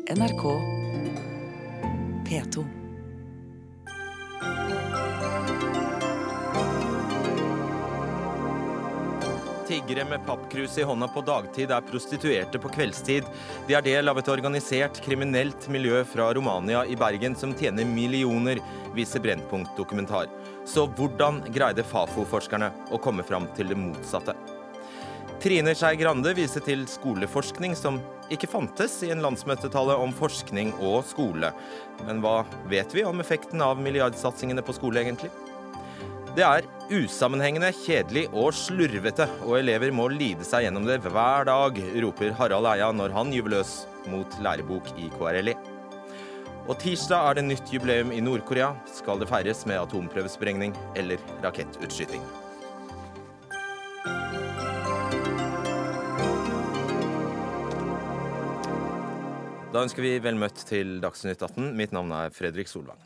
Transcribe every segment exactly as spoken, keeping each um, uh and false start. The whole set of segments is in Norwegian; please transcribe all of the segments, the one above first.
N R K P to. Tiggere med pappkrus i hånda på dagtid er prostituerte på kveldstid. De er del av et organisert kriminelt miljø fra Romania i Bergen som tjener millioner, viser Brennpunkt-dokumentar. Så hvordan greide Fafo-forskerne å komme fram til det motsatte? Trine Skei Grande viser til skoleforskning som ikke fantes i en landsmøtetale om forskning og skole. Men hva vet vi om effekten av milliardsatsingene på skole egentlig? Det er usammenhengende, kjedelig og slurvete, og elever må lide seg gjennom det hver dag, roper Harald Eia når han gyver løs mot lærebok i K R L I. Og tirsdag er det nytt jubileum i Nord-Korea. Skal det feires med atomprøvesprengning eller rakettutskyting? Da ønsker vi vel møtt til Dagsnytt atten. Mitt navn er Fredrik Solvang.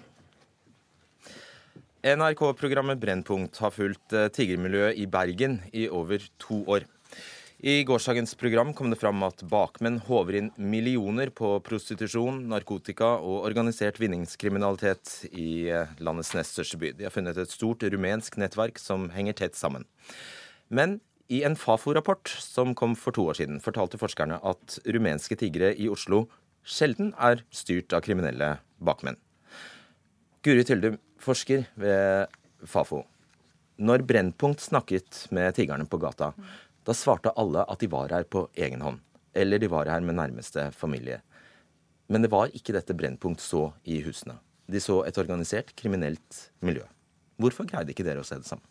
N R K-programmet Brennpunkt har fulgt tiggermiljøet i Bergen i over to år. I gårsdagens program kom det fram at bakmenn håver inn millioner på prostitusjon, narkotika og organisert vinningskriminalitet i landets nest største by. De har funnet et stort rumensk nettverk som henger tett sammen. Men i en Fafo-rapport som kom for to år siden, fortalte forskerne at rumenske tiggere i Oslo sjelden er styrt av kriminelle bakmenn. Guri Tylde, forsker ved Fafo. Når Brennpunkt snakket med tiggerne på gata, da svarte alle at de var her på egen hånd, eller de var her med nærmeste familie. Men det var ikke dette Brennpunkt så i husene. De så et organisert, kriminelt miljø. Hvorfor greide ikke dere å se det sammen?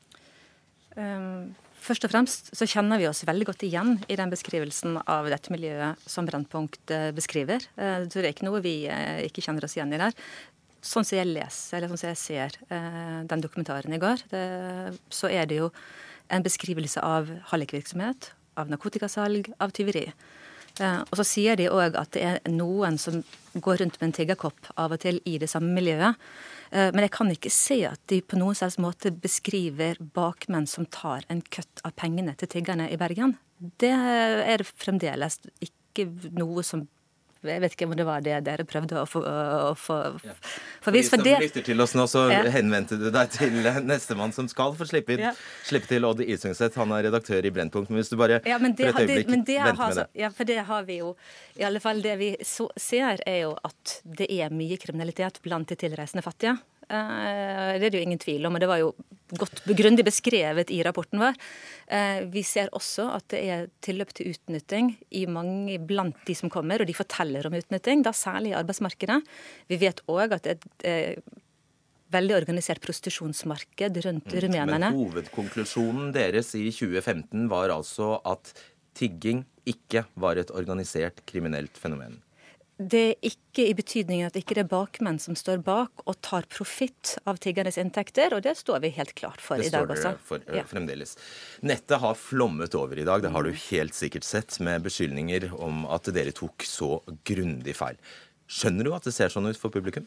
Um, først og fremst så kjenner vi oss veldig godt igjen i den beskrivelsen av dette miljøet som Brennpunkt beskriver. Uh, så det er ikke noe vi uh, ikke kjenner oss igjen i der. Sånn som jeg leser, eller sånn som jeg ser eh, den dokumentaren i går, det, så er det jo en beskrivelse av hallikvirksomhet, av narkotikasalg, av tyveri. Eh, og så sier de også at det er noen som går rundt med en tiggerkopp av og til i det samme miljøet. Eh, men jeg kan ikke se at de på noen slags måte beskriver bakmenn som tar en kutt av pengene til tiggerne i Bergen. Det er det fremdeles ikke noe som Jeg vet ikke om det var det dere prøvde å få, å få ja. for vis. For det lytter til oss nå, så ja. henvendte du deg til nestemann som skal få slippe, ja. slippe til Odd Isungset. Han er redaktør i Brennpunkt. Men hvis du bare ja, men det for et øyeblikk men det venter har, med det. Ja, for det har vi jo. I alle fall det vi så, ser er jo at det er mye kriminalitet blant de tilreisende fattige. Uh, det er det jo ingen tvil om, og det var jo godt grundig beskrevet i rapporten vår. Uh, vi ser også at det er tilløp til utnytting i mange blant de som kommer, og de forteller om utnytting, da særlig i arbeidsmarkedet. Vi vet også at det er et uh, veldig organisert prostitusjonsmarked rundt mm, rumenerne. Men hovedkonklusjonen deres i tjue femten var altså at tigging ikke var et organisert kriminelt fenomen. Det er ikke i betydningen at ikke det er bakmenn som står bak og tar profitt av tiggernes inntekter, og det står vi helt klart for det i dag også. Det står dere for ja. fremdeles. Nettet har flommet over i dag, det har du helt sikkert sett, med beskyldninger om at dere tok så grundig feil. Skjønner du at det ser sånn ut for publikum?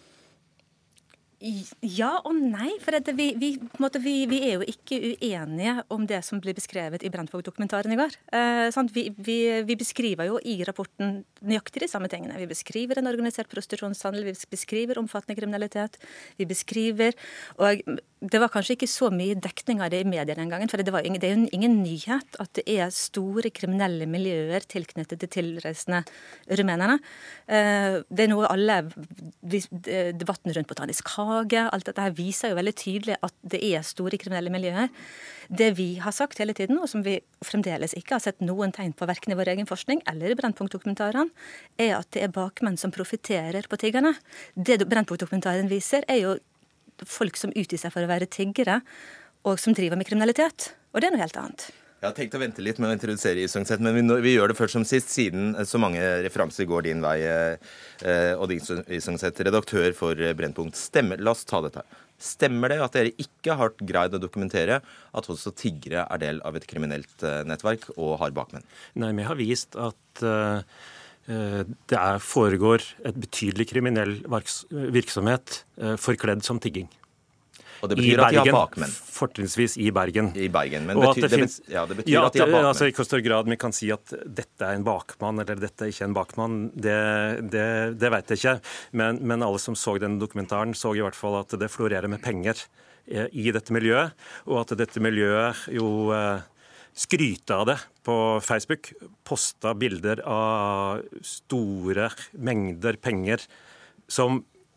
Ja og nei, for det, vi, vi, på en måte, vi, vi er jo ikke uenige om det som blir beskrevet i Brennpunkt-dokumentaren i går. Eh, sant? Vi, vi, vi beskriver jo i rapporten nøyaktig de samme tingene. Vi beskriver en organisert prostitusjonshandel, vi beskriver omfattende kriminalitet, vi beskriver, og det var kanskje ikke så mye dekning av det i media den gangen, for det, var ingen, det er jo ingen nyhet at det er store kriminelle miljøer tilknyttet til tilreisende rumenerne. Eh, det er noe alle, debatten rundt Botanisk hage, alt dette her viser jo veldig tydelig at det er store kriminelle miljøer. Det vi har sagt hele tiden, og som vi fremdeles ikke har sett noen tegn på hverken i vår egen forskning eller i Brennpunkt-dokumentaren, er at det er bakmenn som profiterer på tiggerne. Det Brennpunkt-dokumentaren viser er jo folk som utgir seg for å være tiggere, og som driver med kriminalitet. Og det er noe helt annet. Jeg har tenkt å vente litt med å introdusere Isungset, men vi, vi gjør det først som sist, siden så mange referanser går din vei, eh, Odd Isungset, redaktør for Brennpunkt. Stemmer, la oss ta dette her. Stemmer det at dere ikke har greid å dokumentere at også tiggere er del av et kriminelt eh, nettverk og har bakmenn? Nei, vi har vist at uh, det er, foregår et betydelig kriminell virksomhet uh, forkledd som tigging. Og det betyr at de har bakmenn. Fortrinnsvis i Bergen. I Bergen, men Og at betyr, det det, finnes- bet- ja, det betyr Ja, at de har bakmenn. altså, I hvor stor grad vi kan si at dette er en bakmann, eller dette er ikke en bakmann, det, det, det vet jeg ikke. Men, men alle som så denne dokumentaren, så i hvert fall at det florerer med penger eh, i dette miljøet, og at dette miljøet jo eh, skryter av det på Facebook, poster bilder av store mengder penger som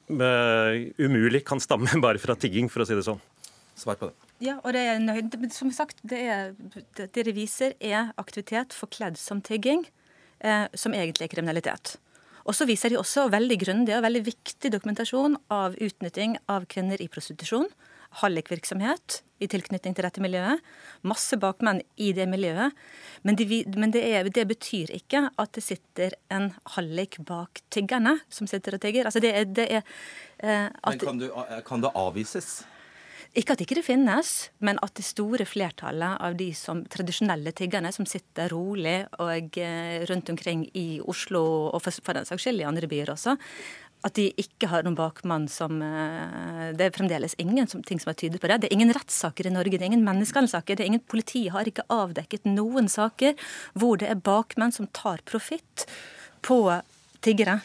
eh, umulig kan stamme bare fra tigging, for å si det sånn. Svar på det. Ja, og det er nøyd, men som sagt, det, er, det, det viser er aktivitet forkledd som tigging, eh, som egentlig er kriminalitet. Og så viser de også veldig grundig og veldig viktig dokumentasjon av utnytting av kvinner i prostitusjon, hallikvirksomhet i tilknytning til dette miljøet, masse bakmenn i det miljøet, men, de, men det, er, det betyr ikke at det sitter en hallik bak tiggerne som sitter og tigger. Altså det er, det er eh, at, Men kan, du, kan det avvises? Ikke at ikke det finnes, men at det store flertallet av de som tradisjonelle tiggerne som sitter rolig og eh, rundt omkring i Oslo, og for, for den saks skyld i andre byer også, at de ikke har noen bakmann som eh, det er fremdeles ingen som, ting som er tydet på det. Det er ingen rettssaker i Norge, det er ingen menneskehandelsaker, det er ingen politi har ikke avdekket noen saker hvor det er bakmenn som tar profitt på tiggere.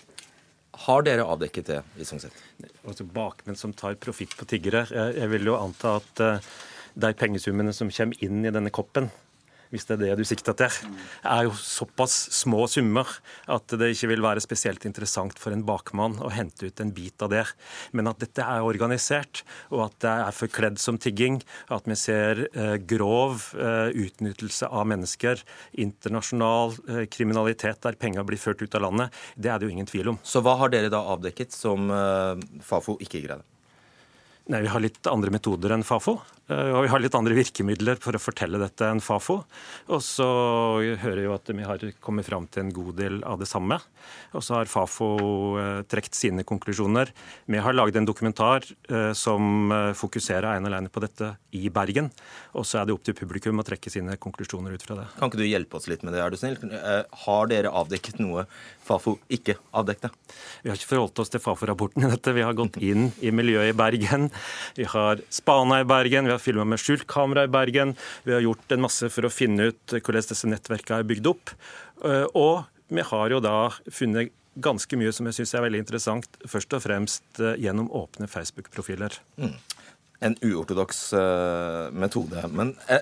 Har dere avdekket det i Sognseth? Altså bakmenn som tar profitt på tiggere. Jeg, jeg vil jo anta at uh, de pengesummene som kommer inn i denne koppen, hvis det er det du sikter til, er jo såpass små summer at det ikke vil være spesielt interessant for en bakmann å hente ut en bit av det. Men at dette er organisert, og at det er forkledd som tigging, at vi ser eh, grov eh, utnyttelse av mennesker, internasjonal eh, kriminalitet der penger blir ført ut av landet, det er det jo ingen tvil om. Så hva har dere da avdekket som uh, Fafo ikke greide? Nei, Vi har litt andre metoder enn Fafo, og vi har litt andre virkemidler for å fortelle dette enn Fafo. Og så hører jeg jo at vi har kommet fram til en god del av det samme. Og så har Fafo eh, trekt sine konklusjoner. Vi har laget en dokumentar eh, som fokuserer ene alene på dette i Bergen. Og så er det opp til publikum å trekke sine konklusjoner ut fra det. Kan ikke du hjelpe oss litt med det, er du snill? Uh, har dere avdekket noe Fafo ikke avdekte? Vi har ikke forholdt oss til Fafo-rapporten i dette. Vi har gått inn i miljøet i Bergen. Vi har spana i Bergen, vi har filmet med skjult kamera i Bergen. Vi har gjort en masse for å finne ut hvordan disse nettverkene er bygd opp. Og vi har jo da funnet ganske mye som jeg synes er veldig interessant, først og fremst gjennom åpne Facebook-profiler. Mm. En uortodoks uh, metode. Men uh,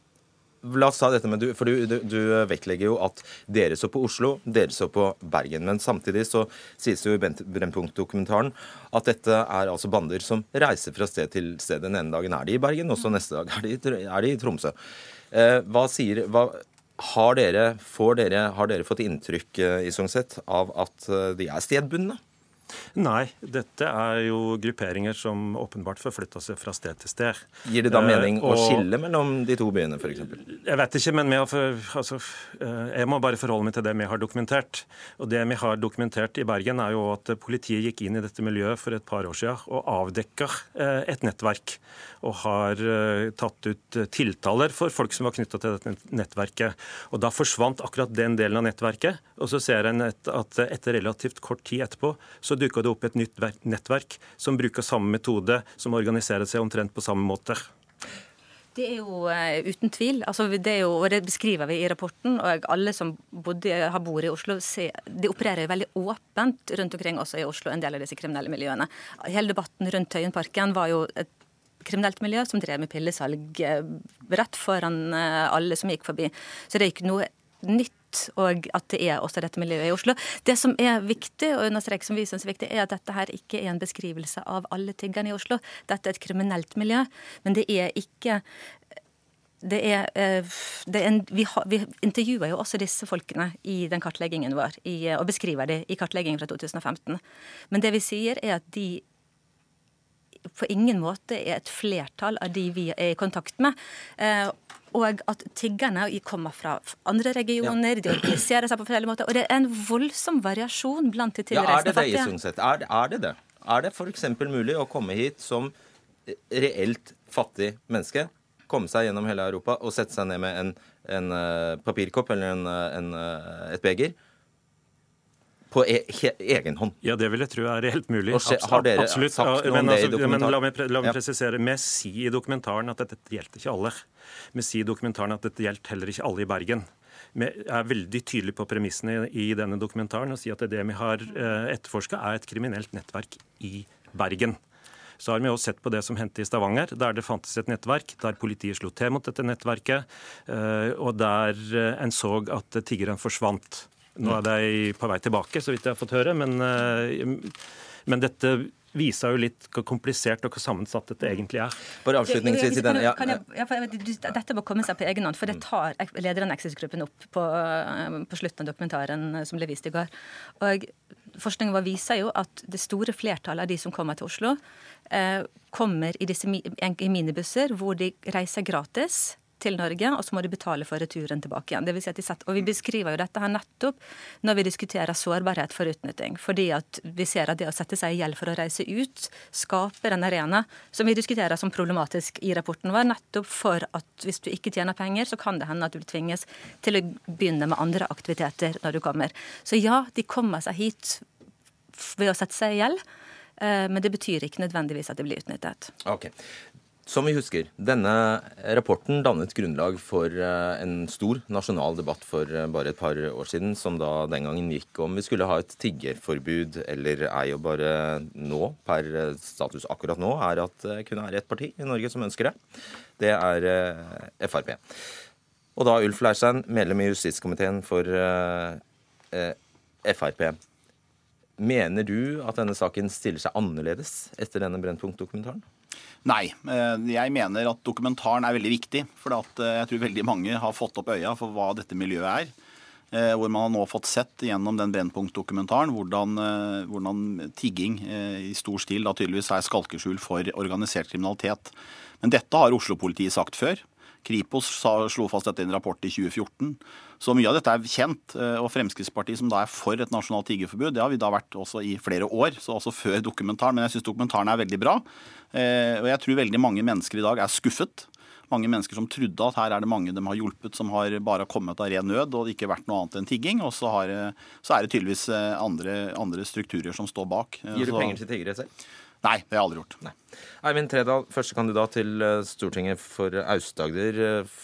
la oss ta dette med du, for du, du, du vektlegger jo at dere så på Oslo, dere så på Bergen. Men samtidig så sies det jo i Brennpunkt-dokumentaren at dette er altså bander som reiser fra sted til sted. Den ene dagen er de i Bergen, og så neste dag er de, er de i Tromsø. Uh, hva sier... Hva, har, dere, får dere, har dere fått inntrykk uh, i Sognseth av at uh, de er stedbundne? Nei, dette er jo grupperinger som åpenbart forflytter seg fra sted til sted. Gir det da mening uh, å skille mellom de to byene, for eksempel? Jeg vet ikke, men har for, altså, uh, jeg må bare forholde meg til det vi har dokumentert. Og det vi har dokumentert i Bergen er jo at politiet gikk inn i dette miljøet for et par år siden og avdekker uh, et nettverk. Og har uh, tatt ut tiltaler for folk som var knyttet til dette nettverket. Og da forsvant akkurat den delen av nettverket, og så ser en et, at etter relativt kort tid etterpå, så dukker det opp et nytt nettverk som bruker samme metode, som organiserer seg omtrent på samme måte. Det er jo uh, uten tvil. Altså, det, er jo, og det beskriver vi i rapporten. Og alle som bodde, har bor i Oslo, ser, de opererer veldig åpent rundt omkring også i Oslo, en del av disse kriminelle miljøene. Hele debatten rundt Tøyenparken var jo et kriminelt miljø som drev med pillesalg rett foran uh, alle som gikk forbi. Så det er ikke noe nytt, og at det er også dette miljøet i Oslo. Det som er viktig, og understrek som vi synes er viktig, er at dette her ikke er en beskrivelse av alle tiggerne i Oslo. Dette er et kriminelt miljø, men det er ikke... Det er, det er en, vi, har, vi intervjuer jo også disse folkene i den kartleggingen vår, i, og beskriver det i kartleggingen fra to tusen og femten. Men det vi sier er at de på ingen måte er et flertall av de vi er i kontakt med. Eh, og at tiggerne kommer fra andre regioner, ja. De organiserer seg på forskjellige måter. Og det er en voldsom variasjon blant de tilreisende fattige. Ja, er det det i Sognseth? Er, er det det? Er det for eksempel mulig å komme hit som reelt fattig menneske, komme seg gjennom hele Europa og sette seg ned med en, en uh, papirkopp eller en, en, uh, et beger på e egen hånd? Ja, det vil jeg tro er helt mulig. Se, har dere Absolutt. sagt noe om men, det i altså, men la meg, la meg ja. presisere. Vi sier i dokumentaren at dette gjelder ikke alle. Vi sier i dokumentaren at dette gjelder heller ikke alle i Bergen. Vi er veldig tydelige på premissene i denne dokumentaren og sier at det vi har etterforsket er et kriminelt nettverk i Bergen. Så har vi også sett på det som hendte i Stavanger, der det fantes et nettverk, der politiet slo til mot dette nettverket, og der en så at tiggeren forsvant. Nå er de på vei tilbake, så vidt jeg har fått høre, men, men dette viser jo litt hvor komplisert og hvor sammensatt dette egentlig er. Bare avslutningsvis i denne... Ja. Kan jeg, ja, for jeg vet, dette må komme seg på egen hånd, for det tar lederen av Nexus-gruppen opp på, på slutten av dokumentaren som ble vist i går. Og forskningen viser jo at det store flertallet av de som kommer til Oslo, eh, kommer i disse i minibusser hvor de reiser gratis til Norge, og så må de betale for returen tilbake igjen. Det vil si at de setter, og vi beskriver jo dette her nettopp når vi diskuterer sårbarhet for utnytting, fordi at vi ser at det å sette seg i gjeld for å reise ut skaper en arena som vi diskuterer som problematisk i rapporten vår, nettopp for at hvis du ikke tjener penger, så kan det hende at du tvinges til å begynne med andre aktiviteter når du kommer. Så ja, de kommer seg hit ved å sette seg i gjeld, men det betyr ikke nødvendigvis at det blir utnyttet. Ok. Som vi husker, denne rapporten dannet grunnlag for en stor nasjonal debatt for bare et par år siden, som da den gangen gikk om vi skulle ha et tiggerforbud eller ei, og bare nå, per status akkurat nå, er at det kun er ett parti i Norge som ønsker det. Det er F R P. Og da Ulf Leirstein, medlem i justiskomiteen for F R P. Mener du at denne saken stiller seg annerledes etter denne Brennpunkt-dokumentaren? Nei, jeg mener at dokumentaren er veldig viktig, for at jeg tror veldig mange har fått opp øya for hva dette miljøet er. Hvor man har nå fått sett gjennom den Brennpunkt-dokumentaren hvordan, hvordan tigging i stor stil da tydeligvis er skalkeskjul for organisert kriminalitet. Men dette har Oslo-politiet sagt før. Kripos slo fast dette i en rapport i tjue fjorten. Så mye av dette er kjent, og Fremskrittspartiet som da er for et nasjonalt tiggerforbud, det har vi da vært også i flere år, så også før dokumentaren. Men jeg synes dokumentaren er veldig bra, og jeg tror veldig mange mennesker i dag er skuffet. Mange mennesker som trodde at her er det mange de har hjulpet som har bare kommet av ren nød og ikke vært noe annet enn tigging, og så, har, så er det tydeligvis andre, andre strukturer som står bak. Gir du så... penger til tiggere selv? Nei, det har jeg aldri gjort. Nei. Eivind Trældal, første kandidat til Stortinget for Aust-Agder,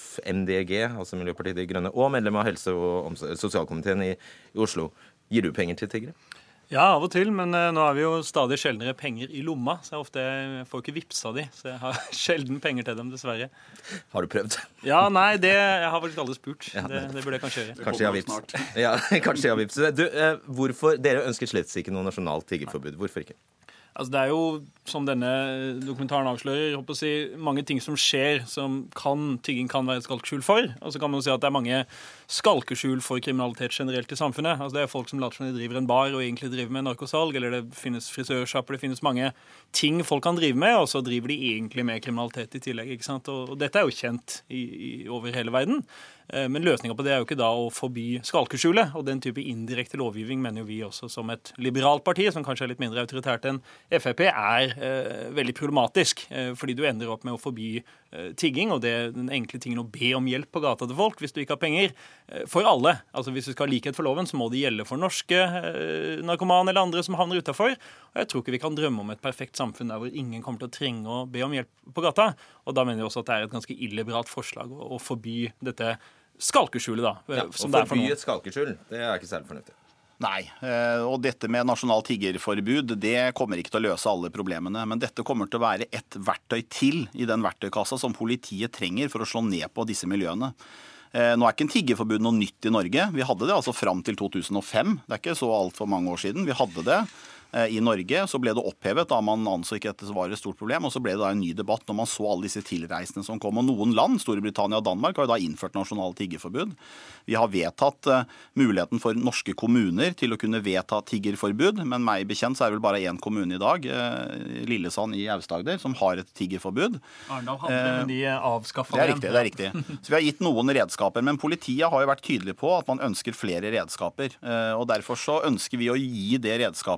M D G, altså Miljøpartiet De Grønne, og medlem av helse- og sosialkomiteen i, i Oslo. Gir du penger til tiggere? Ja, av og til, men uh, nå har vi jo stadig sjeldnere penger i lomma, så jeg ofte jeg får ikke vipsa de, så jeg har sjelden penger til dem, dessverre. Har du prøvd? Ja, nei, det jeg har faktisk aldri spurt. Ja, det, det burde jeg kanskje gjøre. Kanskje jeg har vips. Ja, kanskje jeg har vips. Du, uh, hvorfor, dere ønsker slett ikke noe nasjonalt tiggerforbud. Hvorfor ikke? Altså, det er jo, som denne dokumentaren avslører, jeg håper å si, mange ting som skjer som kan, tigging kan være et skalkeskjul for. Og så kan man jo si at det er mange skalkeskjul for kriminalitet generelt i samfunnet. Altså, det er folk som later som de driver en bar og egentlig driver med narkosalg, eller det finnes frisørshopper, det finnes mange ting folk kan drive med, og så driver de egentlig med kriminalitet i tillegg, ikke sant? Og, og dette er jo kjent i, i, over hele verden. Men løsningen på det er jo ikke da å forby skalkeskjulet, og den type indirekte lovgivning mener jo vi også som et liberalt parti, som kanskje er litt mindre autoritært enn F R P, er eh, veldig problematisk, eh, fordi du ender opp med å forby eh, tigging, og det er den enkle tingen å be om hjelp på gata til folk hvis du ikke har penger, eh, for alle. Altså hvis du skal ha likhet for loven, så må det gjelde for norske eh, narkomane eller andre som havner utenfor, og jeg tror ikke vi kan drømme om et perfekt samfunn der hvor ingen kommer til å trenge å be om hjelp på gata, og da mener vi også at det er et ganske illiberalt forslag å, å forby dette skalkeskjulet, da. Ja, å forby et skalkeskjul, det er ikke særlig fornuftig. Nei, og dette med nasjonalt tiggerforbud, det kommer ikke til å løse alle problemene, men dette kommer til å være et verktøy til i den verktøykassa som politiet trenger for å slå ned på disse miljøene. Nå er ikke en tiggerforbud noe nytt i Norge. Vi hadde det altså fram til to tusen og fem. Det er ikke så alt for mange år siden. Vi hadde det i Norge, så ble det opphevet da man anså ikke at det var et stort problem, og så ble det da en ny debatt når man så alle disse tilreisende som kom, og noen land, Storbritannia og Danmark, har jo da innført nasjonale tiggerforbud. Vi har vedtatt uh, muligheten for norske kommuner til å kunne vedta tiggerforbud, men meg bekjent så er det vel bare én kommune i dag, uh, Lillesand i Aust-Agder, som har et tiggerforbud. Arendal hadde, uh, men de avskaffet det. Er riktig, det er riktig. Så vi har gitt noen redskaper, men politiet har jo vært tydelig på at man ønsker flere redskaper, uh, og derfor så ønsker vi å gi det redskapet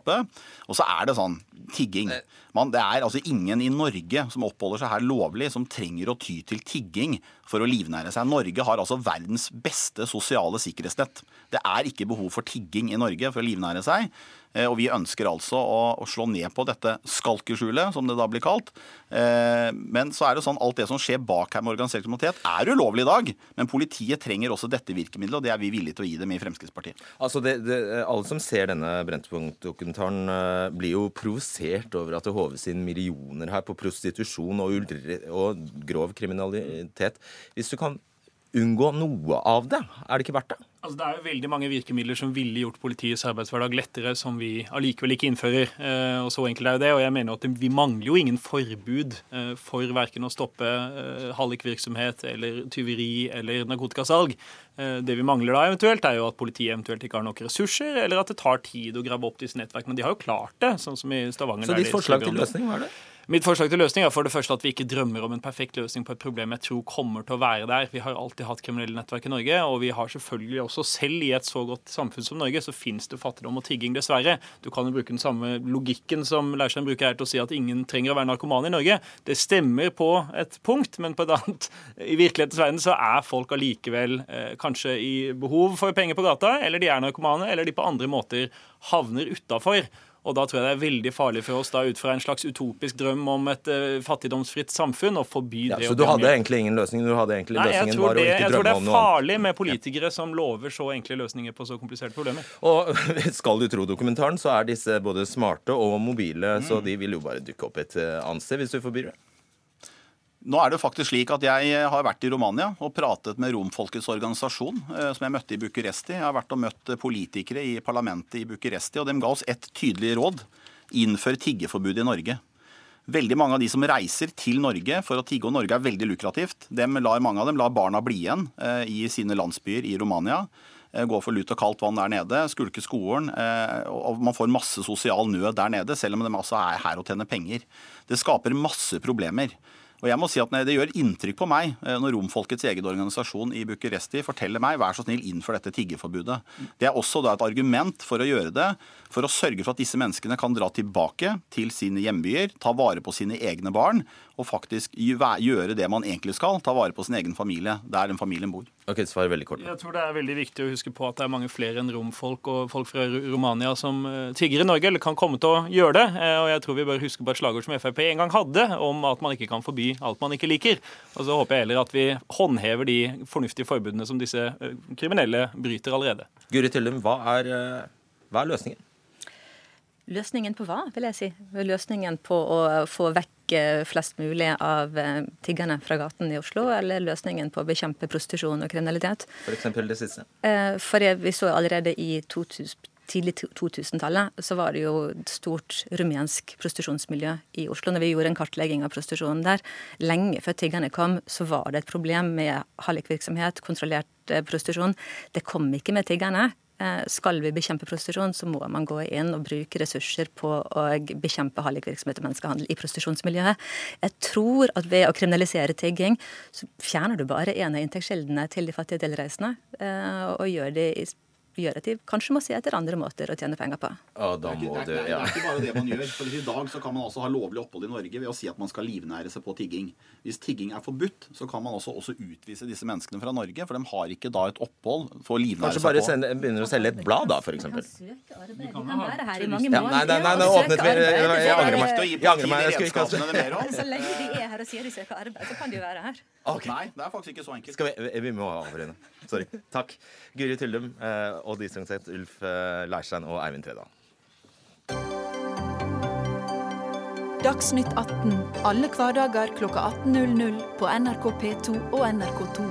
Og så er det sånn, tigging. Man, det er altså ingen i Norge som oppholder seg her lovlig, som trenger å ty til tigging for å livnære seg. Norge har altså verdens beste sosiale sikkerhetsnett. Det er ikke behov for tigging i Norge for å livnære seg. Og vi ønsker altså å, å slå ned på dette skalkeskjulet, som det da blir kalt. Men så er det sånn, alt det som skjer bak her med organisert kriminalitet er ulovlig i dag. Men politiet trenger også dette virkemidlet, og det er vi villige til å gi dem i Fremskrittspartiet. Altså det, det, alle som ser denne Brennpunkt-dokumentaren blir jo provosert over at det håves inn millioner her på prostitusjon og, uldre, og grov kriminalitet. Hvis du kan unngå noe av det, er det ikke verdt det? Altså, det er jo veldig mange virkemidler som ville gjort politiets arbeidshverdag lettere, som vi allikevel ikke innfører. Eh, og så enkelt er jo det. Og jeg mener at vi mangler jo ingen forbud eh, for hverken å stoppe eh, hallikvirksomhet eller tyveri eller narkotikasalg. Eh, det vi mangler da eventuelt, er jo at politiet eventuelt ikke har nok ressurser, eller at det tar tid å grabbe opp disse nettverkene. Men de har jo klart det, sånn som i Stavanger. Så ditt forslag til løsning, hva er det? Mitt forslag til løsning er for det første at vi ikke drømmer om en perfekt løsning på et problem jeg tror kommer til å være der. Vi har alltid hatt kriminelle nettverk i Norge, og vi har selvfølgelig også selv i et så godt samfunn som Norge, så finnes det fattigdom og tigging, dessverre. Du kan jo bruke den samme logikken som Leirstein bruker her til å si at ingen trenger å være narkoman i Norge. Det stemmer på et punkt, men på et annet, i virkelighetens verden så er folk allikevel eh, kanskje i behov for penger på gata, eller de er narkomane, eller de på andre måter havner utenfor. Og da tror jeg det er veldig farlig for oss da ut fra en slags utopisk drøm om et uh, fattigdomsfritt samfunn og forby ja, det. Så du hadde egentlig ingen løsning? Du hadde egentlig Nei, løsningen var det, å ikke drømme om noe annet? Jeg tror det er farlig med politikere ja. som lover så enkle løsninger på så kompliserte problemer. Og skal du tro dokumentaren, så er disse både smarte og mobile, mm. så de vil jo bare dukke opp et annet sted hvis du forbyr det. Nå er det faktisk slik at jeg har vært i Romania og pratet med romfolkets organisasjon, som jeg møtte i Bucuresti. Jeg har vært og møtt politikere i parlamentet i Bucuresti, og de ga oss et tydelig råd. Innfør tiggeforbud i Norge. Veldig mange av de som reiser til Norge for å tigge, og Norge er veldig lukrativt, dem lar, mange av dem lar barna bli igjen i sine landsbyer i Romania. Gå for lut og kaldt vann der nede, skulke skolen, og man får masse sosial nød der nede, selv om de altså er her og tjener penger. Det skaper masse problemer. Og jeg må si at Det gjør inntrykk på meg når romfolkets egen organisasjon i Bucuresti forteller meg vær så snill innfor dette tiggeforbudet. Det er også da et argument for å gjøre det, for å sørge for at disse menneskene kan dra tilbake til sine hjembyer, ta vare på sine egne barn, og faktisk gjøre det man egentlig skal, ta vare på sin egen familie, der den familien bor. Ok, svar veldig kort. Jeg tror det er veldig viktig å huske på at det er mange flere enn romfolk og folk fra Romania som tigger i Norge, eller kan komme til å gjøre det. Og jeg tror vi bør huske på et slagord som F R P en gang hadde, om at man ikke kan forby alt man ikke liker. Og så håper jeg heller at vi håndhever de fornuftige forbudene som disse kriminelle bryter allerede. Guri Tyldum, hva er, hva er løsningen? Løsningen på hva, vil jeg si? Løsningen på å få vekk flest mulig av tiggerne fra gaten i Oslo, eller løsningen på å bekjempe prostitusjon og kriminalitet? For eksempel det siste? For vi så allerede i to tusen, tidlig to tusen-tallet, så var det jo et stort rumensk prostitusjonsmiljø i Oslo. Når vi gjorde en kartlegging av prostitusjonen der, lenge før tiggerne kom, så var det et problem med hallikvirksomhet, kontrollert prostitusjon. Det kom ikke med tiggerne. Skal vi bekjempe prostitusjon, så må man gå inn og bruke ressurser på å bekjempe hallikvirksomhet og menneskehandel i prostitusjonsmiljøet. Jeg tror at ved å kriminalisere tigging, så fjerner du bare en av inntektskildene til de fattige delreisende, og gjør det i gjør at de kanskje må se etter andre måter å tjene penger på. Ja, da må det, er ikke, det, er, det er ikke bare det man gjør. For I dag så kan man også ha lovlig opphold i Norge ved å si at man skal livnære seg på tigging. Hvis tigging er forbudt, så kan man også, også utvise disse menneskene fra Norge, for de har ikke da et opphold for å livnære Kanskje seg på. Kanskje bare begynner å selge et blad da, for eksempel. Vi kan være her i mange ja, Nei, nei, nei, nå åpnet vi. Jeg angrer meg. Jeg angrer meg. Jeg skal ikke Så lenge de er her og sier de søker arbeid, så kan de jo være her. Okay. Nei, det er faktisk ikke så enkelt. Skal vi, vi må avrunde. Sorry. Takk. Guri Tyldum eh, og de som sett Ulf eh, Leirstein og Eivind Trældal. Dagsnytt atten alle hverdager klokka atten null null på N R K P to og N R K to.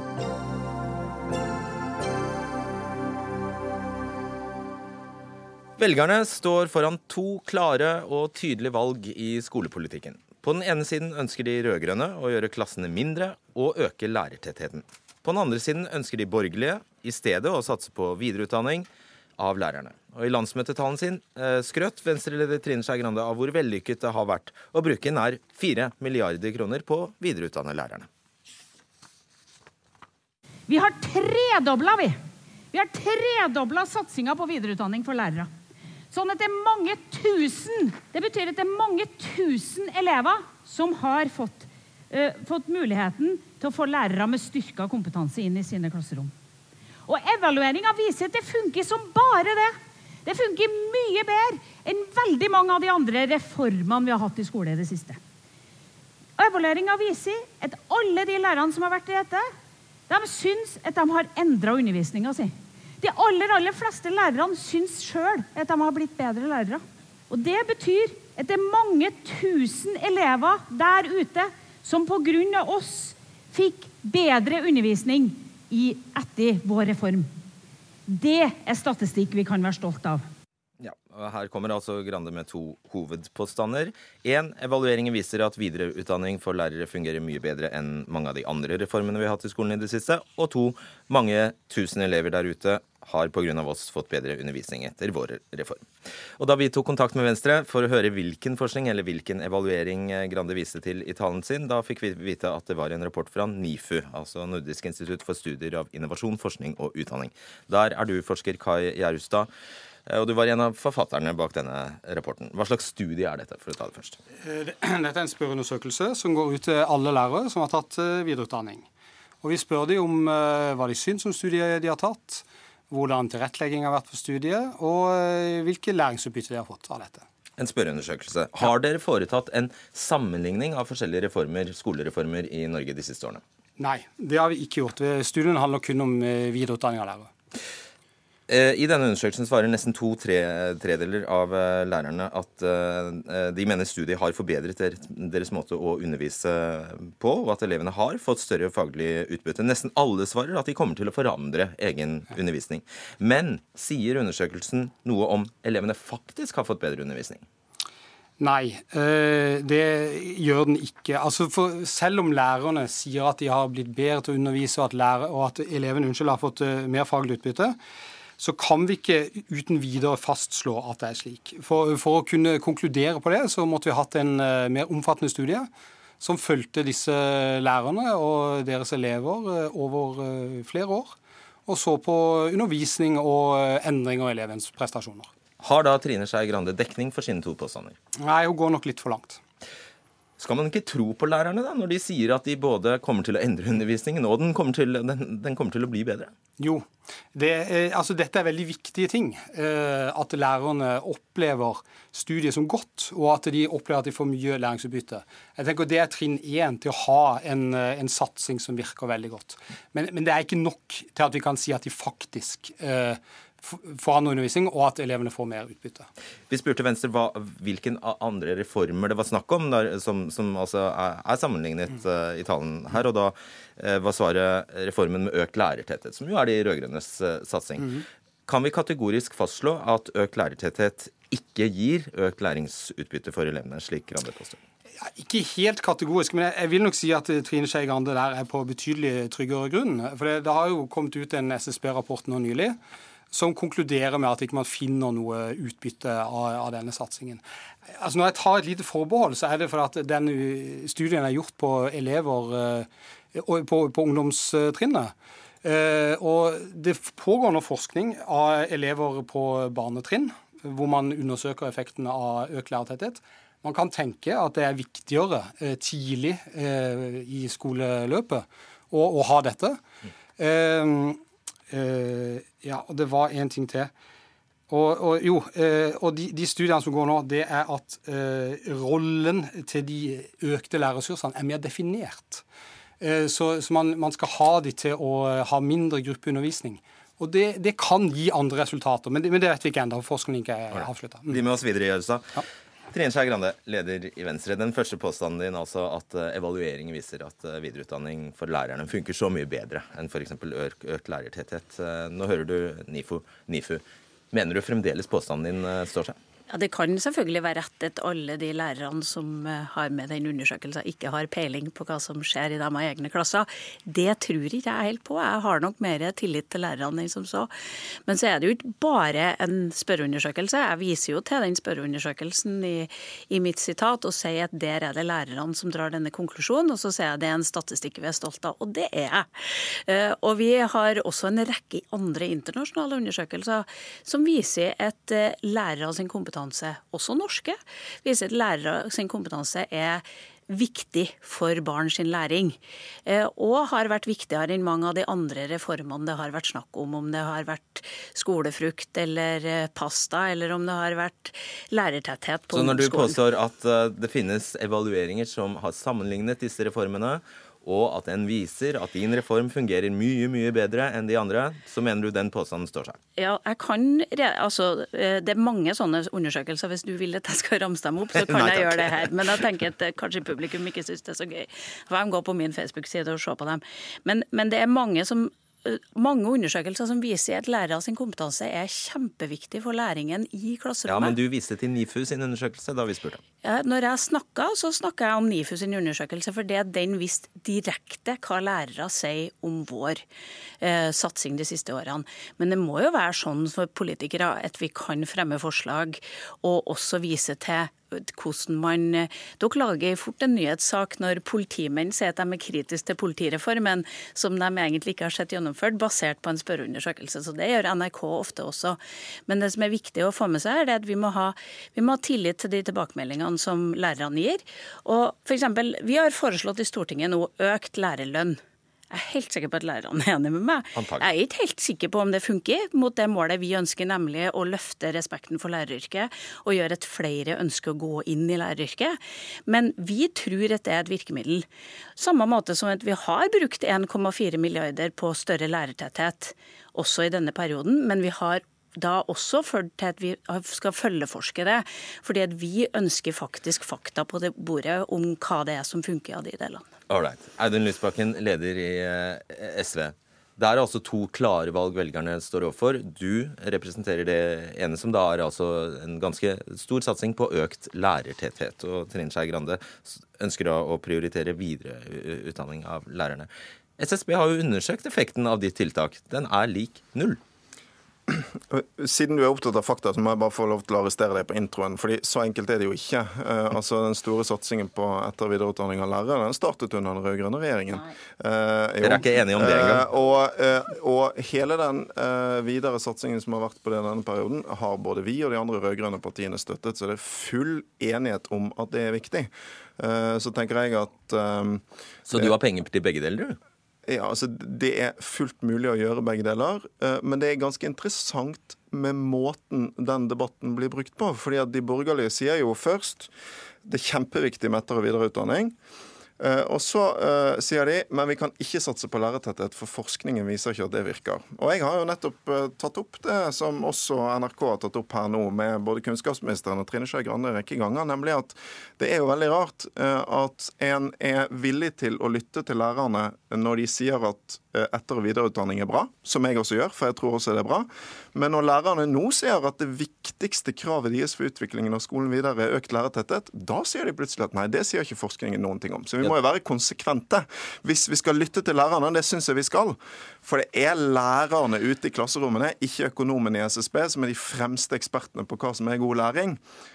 Velgerne står foran to klare og tydelige valg i skolepolitikken. På den ene siden ønsker de rødgrønne å gjøre klassene mindre og øke lærertettheten. På den andre siden ønsker de borgerlige i stedet å satse på videreutdanning av lærerne. Og I landsmøtetalen sin eh, skrøt Venstre-leder Trine Skei Grande av hvor vellykket det har vært å bruke nær fire milliarder kroner på å videreutdanne lærerne. Vi har tredoblet, vi. Vi har tredoblet satsinga på videreutdanning for lærere. Sånn at det er mange tusen, det betyr at det er mange tusen elever som har fått, uh, fått muligheten til å få lærere med styrket kompetanse inn i sine klasserom. Og evalueringen viser at det funker som bare det. Det funker mye bedre enn veldig mange av de andre reformene vi har hatt i skole i det siste. Og evalueringen viser at alle de lærerne som har vært i dette, de syns at de har endret undervisningen sin. De aller, aller fleste lærerne syns selv at de har blitt bedre lærere. Og det betyr at det er mange tusen elever der ute som på grunn av oss fikk bedre undervisning i etter vår reform. Det er statistikk vi kan være stolt av. Ja, og her kommer altså Grande med to hovedpåstander. En, evalueringen viser at videreutdanning for lærere fungerer mye bedre enn mange av de andre reformene vi har hatt i skolen i det siste. Og to, mange tusen elever der ute har på grunn av oss fått bedre undervisning etter vår reform. Og da vi tok kontakt med Venstre for å høre hvilken forskning eller hvilken evaluering Grande viste til i talen sin, da fikk vi vite at det var en rapport fra NIFU, altså Nordisk institutt for studier av innovasjon, forskning og utdanning. Der er du forsker Kai Gjerustad, og du var en av forfatterne bak denne rapporten. Hva slags studie er dette, for å ta det først? Dette er en spørreundersøkelse som går ut til alle lærere som har tatt videreutdanning. Og vi spør de om hva de syns om studiet de har tatt, hvordan tilrettelegging har vært på studiet, og hvilke læringsutbytte de har fått av dette. En spørreundersøkelse. Har dere foretatt en sammenligning av forskjellige reformer, skolereformer i Norge de siste årene? Nei, det har vi ikke gjort. Studien handler kun om videreutdanning av lærere. I denne undersøkelsen svarer nesten to tre, tredeler av lærerne at de mener studiet har forbedret deres måte å undervise på, og at elevene har fått større faglig utbytte. Nesten alle svarer at de kommer til å forandre egen undervisning. Men sier undersøkelsen noe om elevene faktisk har fått bedre undervisning? Nei, det gjør den ikke. Altså for selv om lærerne sier at de har blitt bedre til å undervise, og at, lærer, og at elevene unnskyld, har fått mer faglig utbytte, så kan vi ikke uten videre fastslå at det er slik. For, for å kunne konkludere på det, så måtte vi hatt en uh, mer omfattende studie som fulgte disse lærerne og deres elever uh, over uh, flere år, og så på undervisning og uh, endring av elevens prestasjoner. Har da Trine Skei Grande dekning for sine to påstander? Nei, hun går nok litt for langt. Skal man ikke tro på lærerne da, når de sier at de både kommer til å endre undervisningen, og den kommer til, den, den kommer til å bli bedre? Jo, det er, altså dette er veldig viktige ting. Eh, at lærerne opplever studiet som godt, og at de opplever at de får mye læringsutbytte. Jeg tenker det er trinn én til å ha en, en satsing som virker veldig godt. Men, men det er ikke nok til at vi kan si at de faktisk eh, for annen undervisning, og at elevene får mer utbytte. Vi spurte Venstre hva, hvilken andre reformer det var snakk om, der, som, som altså er, er sammenlignet mm. uh, i talen her, og da uh, var svaret reformen med økt lærertetthet, som jo er de rødgrønnes uh, satsing. Mm. Kan vi kategorisk fastslå at økt lærertetthet ikke gir økt læringsutbytte for elevene, slik Grande påstår? Ja, ikke helt kategorisk, men jeg, jeg vil nok si at Trine Skei Grande der er på betydelig tryggere grunn. For det, det har jo kommet ut en S S B-rapport nå nylig, som konkluderer med at ikke man finner noe utbytte av, av denne satsingen. Altså når jeg tar et lite forbehold, så er det for at den studien er gjort på elever eh, på, på ungdomstrinnet. Eh, og det pågår nå forskning av elever på barnetrinn, hvor man undersøker effekten av økt lærertetthet. Man kan tenke at det er viktigere eh, tidlig eh, i skoleløpet å, å ha dette. Eh, Uh, ja, og det var en ting til. Og, og jo, uh, og de, de studiene som går nå, det er at uh, rollen til de økte lærerressursene er mer definert. Uh, så så man, man skal ha de til å ha mindre gruppeundervisning. Og det, det kan gi andre resultater, men det, men det vet vi ikke enda, for forskningen ikke er avsluttet. Mm. Bli med oss videre, Gjerustad. Ja. Trine Skei Grande, leder i Venstre. Den første påstanden din, altså at evalueringen viser at videreutdanning for lærerne funker så mye bedre enn for eksempel økt, økt lærertetthet. Nå hører du NIFU. NIFU. Mener du fremdeles påstanden din står seg? Ja, Det kan selvfølgelig være rett at alle de lærerne som har med den undersøkelsen, ikke har peiling på hva som skjer i de egne klasser. Det tror ikke jeg helt på. Jeg har nok mer tillit til lærerne enn som så. Men så er det jo ikke bare en spørreundersøkelse. Jeg viser jo til den spørreundersøkelsen i, i mitt sitat og sier at der er det lærerne som drar denne konklusjonen, og så sier jeg at det er en statistikk vi er stolt av. Og det er jeg. Og vi har også en rekke andre internasjonale undersøkelser som viser at lærere sin kompetanse, også norske, viser at lærere sin kompetanse er viktig for barn sin læring, og har vært viktigere enn mange av de andre reformene det har vært snakk om, om det har vært skolefrukt eller pasta, eller om det har vært lærertetthet på skolen. Så når du påstår at det finnes evalueringer som har sammenlignet disse reformene, og at den viser at din reform fungerer mye, mye bedre enn de andre, så mener du den påstanden står seg? Ja, jeg kan, altså, det er mange sånne undersøkelser. Hvis du vil at jeg skal ramse dem opp, så kan Nei, jeg gjøre det her. Men jeg tenker at kanskje publikum ikke synes det er så gøy. For jeg går på min Facebook-side og ser på dem. Men, men det er mange som mange undersøkelser som viser at lærere sin kompetanse er kjempeviktig for læringen i klasserommet. Ja, men du viste til NIFU sin undersøkelse da vi spurte. Ja, når jeg snakket, så snakket jeg om NIFU sin undersøkelse, for det den visste direkte hva lærere sier om vår eh, satsing de siste årene. Men det må jo være sånn for politikere at vi kan fremme forslag og også vise til hvordan man, dere lager fort en nyhetssak når politimenn sier at de er kritiske til politireformen, som de egentlig ikke har sett gjennomført, basert på en spørreundersøkelse. Så det gjør N R K ofte også. Men det som er viktig å få med seg, er at vi må ha, vi må ha tillit til de tilbakemeldingene som lærerne gir. Og for eksempel, vi har foreslått i Stortinget nå økt lærerlønn. Jeg er helt sikker på at lærerne er enige med meg. Antagelig. Jeg er ikke helt sikker på om det funker mot det målet vi ønsker, nemlig å løfte respekten for læreryrket og gjøre at flere ønsker å gå inn i læreryrket. Men vi tror at det er et virkemiddel. Samme måte som at vi har brukt en komma fire milliarder på større lærertetthet også i denne perioden, men vi har da også ført til at vi skal følgeforske det, fordi at vi ønsker faktisk fakta på det bordet om hva det er som funker av de delene. All right. Audun Lysbakken, leder i S V. Det er altså to klare valg velgerne står overfor. Du representerer det ene som da er altså en ganske stor satsing på økt lærertetthet, og Trine Skei Grande ønsker da å prioritere videre utdanning av lærerne. S S B har jo undersøkt effekten av ditt tiltak. Den er lik null. Siden du er opptatt av fakta, så må jeg bare få lov til å arrestere deg på introen, fordi så enkelt er det jo ikke. Eh, altså Den store satsingen på etter- og videreutdanning av lærere, den startet under den rød-grønne regjeringen. Eh, Dere er ikke enige om det engang? Eh, og, eh, og hele den eh, videre satsingen som har vært på det denne perioden, har både vi og de andre rød-grønne partiene støttet, så det er full enighet om at det er viktig. Eh, så tenker jeg at eh, Så du har penger til begge deler, du? Ja, altså Det er fullt mulig å gjøre begge deler, men det er ganske interessant med måten den debatten blir brukt på. Fordi at de borgerlige sier jo først det er kjempeviktig med etter- og videreutdanning. Og så uh, sier de men vi kan ikke satse på lærertetthet, for forskningen viser ikke at det virker. Og jeg har jo nettopp uh, tatt opp det som også N R K har tatt opp her nå med både kunnskapsministeren og Trine Skei Grande en rekke ganger, nemlig at det er jo veldig rart uh, at en er villig til å lytte til lærerne når de sier at uh, etter- og videreutdanning er bra, som jeg også gjør, for jeg tror også det er bra. Men når lærerne nå sier at det viktigste kravet deres for utviklingen av skolen videre er økt lærertetthet, da sier de plutselig at nei, det sier ikke forskningen noen ting om. Så vi må jo være konsekvente hvis vi skal lytte til lærerne. Det syns jeg vi skal. For det er lærerne ute i klasserommene, ikke økonomene i S S B, som er de fremste ekspertene på hva som er god læring.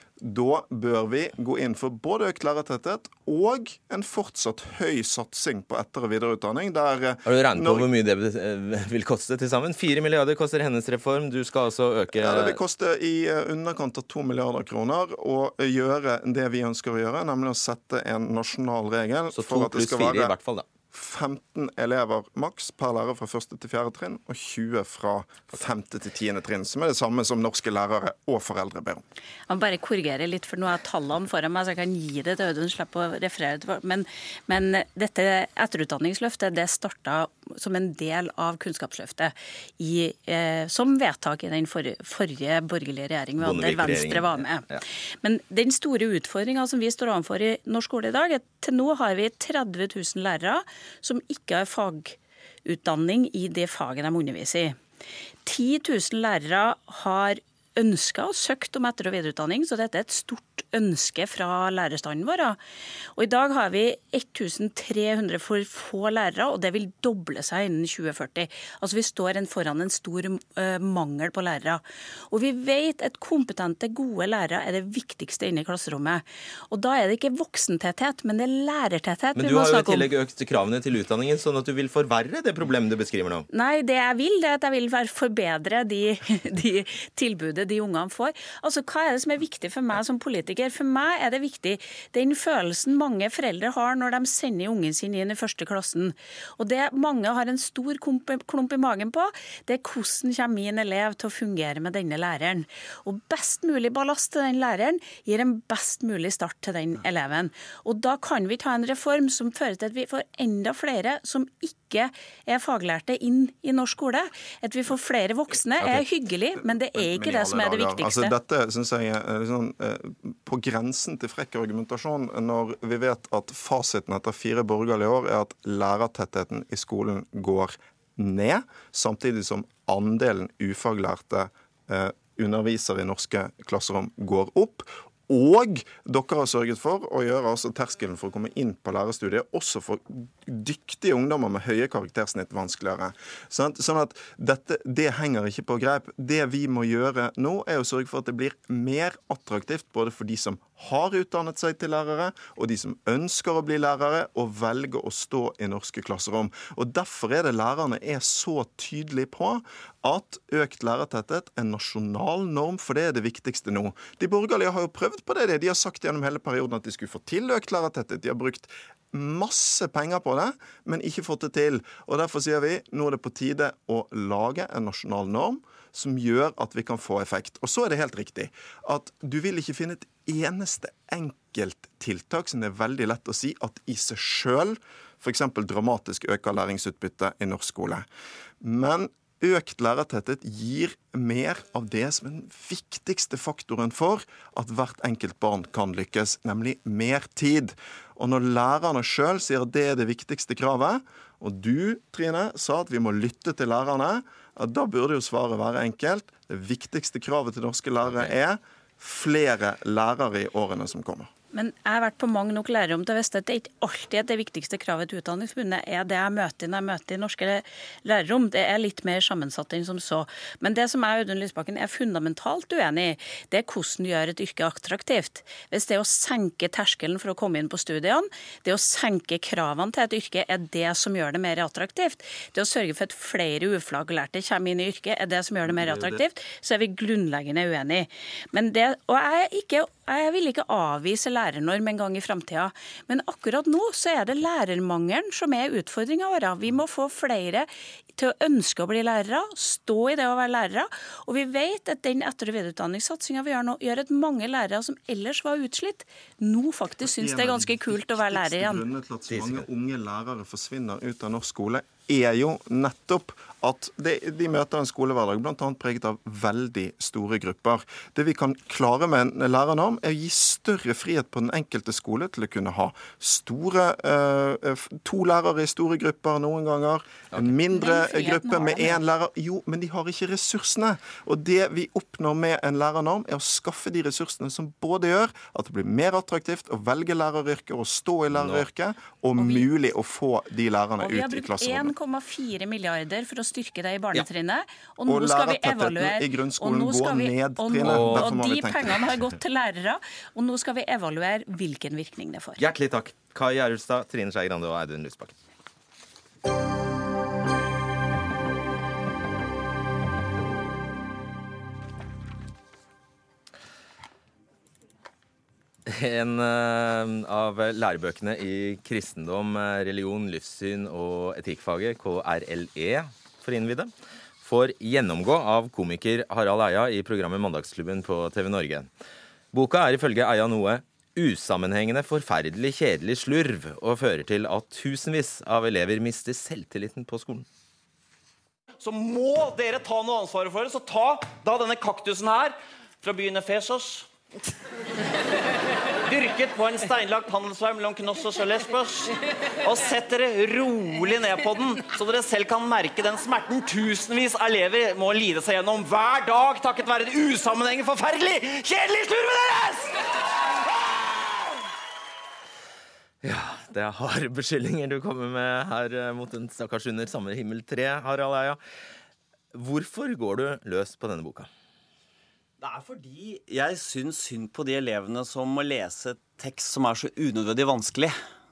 Da bør vi gå inn for både økt lærertetthet og en fortsatt høy satsing på etter- og videreutdanning. Der, har du regnet på hvor mye det vil koste til sammen? Fire milliarder koster hennes reform. Du skal altså øke... Ja, Det vil koste i underkant av to milliarder kroner å gjøre det vi ønsker å gjøre, nemlig å sette en nasjonal regel. Så to pluss fire i hvert fall, da. femten elever maks per lærer fra første til fjerde trinn, og tjue fra femte til tiende trinn, som er det samme som norske lærere og foreldre ber om. Jeg må bare korrigere litt, for nå har jeg tallene foran meg, så jeg kan gi det til Audun, slippe å referere til. Men, men dette etterutdanningsløftet, det startet som en del av Kunnskapsløftet i, eh, som vedtak i den for, forrige borgerlige regjeringen, der Venstre var med. Ja. Men den store utfordringen som vi står overfor i norsk skole i dag, er at til nå har vi tretti tusen lærere som ikke har fagutdanning i det faget de underviser i. ti tusen lærere har ønsker og søkt om etter- og videreutdanning, så dette er et stort ønske fra lærerstanden vår. Og i dag har vi tretten hundre for få lærere, og det vil doble seg innen tjue førti. Altså vi står foran en stor uh, mangel på lærere. Og vi vet at kompetente, gode lærere er det viktigste inne i klasserommet. Og da er det ikke voksentetthet, men det er lærertetthet. Men du har jo i tillegg økt kravene til utdanningen, sånn at du vil forverre det problemet du beskriver nå. Nei, det jeg vil, det er at jeg vil forbedre de, de tilbudet de ungene får. Altså, hva er det som er viktig for meg som politiker? For meg er det viktig den følelsen mange foreldre har når de sender ungen sin inn i første klassen. Og det mange har en stor klump i magen på, det er hvordan kommer min elev til å fungere med denne læreren. Og best mulig ballast til den læreren gir en best mulig start til den eleven. Og da kan vi ta en reform som fører til at vi får enda flere som ikke er faglærte inn i norsk skole. At vi får flere voksne er hyggelig, men det er ikke det som er det viktigste. Altså, dette synes jeg er sånn, på grensen til frekk argumentasjon når vi vet at fasiten etter fire borgerlige år er at lærertettheten i skolen går ned, samtidig som andelen ufaglærte eh, undervisere i norske klasserom går opp. Og dere har sørget for å gjøre altså terskelen for å komme inn på lærerstudiet også for dyktige ungdommer med høye karaktersnitt vanskeligere. Sånn at dette, det henger ikke på greip. Det vi må gjøre nå er å sørge for at det blir mer attraktivt både for de som har utdannet seg til lærere, og de som ønsker å bli lærere og velger å stå i norske klasserom. Og derfor er det lærerne er så tydelige på at økt lærertetthet er en nasjonal norm, for det er det viktigste nå. De borgerlige har jo prøvd på det. De har sagt gjennom hele perioden at de skulle få til økt lærertetthet. De har brukt masse penger på det, men ikke fått det til. Og derfor sier vi, nå er det på tide å lage en nasjonal norm som gjør at vi kan få effekt. Og så er det helt riktig at du vil ikke finne et eneste enkelt tiltak som det er veldig lett å si at i seg selv for eksempel dramatisk øker læringsutbytte i norsk skole. Men økt lærertetthet gir mer av det som er den viktigste faktoren for at hvert enkelt barn kan lykkes, nemlig mer tid. Og når lærerne selv sier at det er det viktigste kravet, og du, Trine, sa at vi må lytte til lærerne, da burde jo svaret være enkelt. Det viktigste kravet til norske lærere er flere lærere i årene som kommer. Men jeg har vært på mange nok lærerrom til å vite at det ikke alltid er det viktigste kravet til Utdanningsforbundet er det jeg møter når jeg møter i norske lærerrom. Det er litt mer sammensatt enn som så. Men det som jeg, Audun Lysbakken, er fundamentalt uenig i, det er hvordan du gjør et yrke attraktivt. Hvis det å senke terskelen for å komme inn på studiene, det å senke kravene til et yrke er det som gjør det mer attraktivt. Det å sørge for at flere ufaglærte kommer inn i yrket er det som gjør det mer attraktivt, så er vi grunnleggende uenige. Men det, og jeg, er ikke, jeg vil ikke avvise lærernorm en gang i fremtiden. Men akkurat nå så er det lærermangelen som er utfordringen vår. Vi må få flere til å ønske å bli lærere, stå i det å være lærere. Og vi vet at den etter- og videreutdanningssatsingen vi gjør nå, gjør at mange lærere som ellers var utslitt, nå faktisk syns det er ganske kult å være lærer igjen. Grunnen til at så mange unge lærere forsvinner ut av norsk skole, er jo nettopp at de, de møter en skolehverdag blant annet preget av veldig store grupper. Det vi kan klare med en lærernorm er å gi større frihet på den enkelte skole til å kunne ha store, uh, to lærere i store grupper noen ganger, en mindre gruppe med én lærer. Jo, men de har ikke ressursene. Og det vi oppnår med en lærernorm er å skaffe de ressursene som både gjør at det blir mer attraktivt å velge læreryrket og stå i læreryrket, og, og vi, mulig å få de lærerne ut i klasserommet. en komma fire milliarder for å styrke det i barnetrinnet. Og nå og skal vi evaluere i grunnskolen og går vi, ned, og, Trine. og, og de pengene har gått til lærere, og nå skal vi evaluere hvilken virkning det får. Hjertelig takk. Kai Gjerulstad, Trine Skei Grande og Audun Lysbakken. En uh, av lærebøkene i kristendom, religion, livssyn og etikkfaget, K R L E for innvidde, får gjennomgå av komiker Harald Eia i programmet Mandagsklubben på T V Norge. Boka er ifølge Eia noe usammenhengende, forferdelig, kjedelig slurv og fører til at tusenvis av elever mister selvtilliten på skolen. Så må dere ta noe ansvar for det, så ta da denne kaktusen her fra byen Efesos. dyrket på en steinlagt handelsvei mellom Knossos og Lesbos, og sett dere rolig ned på den, så dere selv kan merke den smerten tusenvis av elever må lide seg gjennom hver dag, takket være det usammenhengende, forferdelig, kjedelig slurvet deres! Ja, det er harde beskyldninger du kommer med her mot en stakkars under samme himmel tre, Harald Eia. Hvorfor går du løs på denne boka? Det er fordi jeg syns synd på de elevene som må lese tekst som er så unødvendig vanskelig.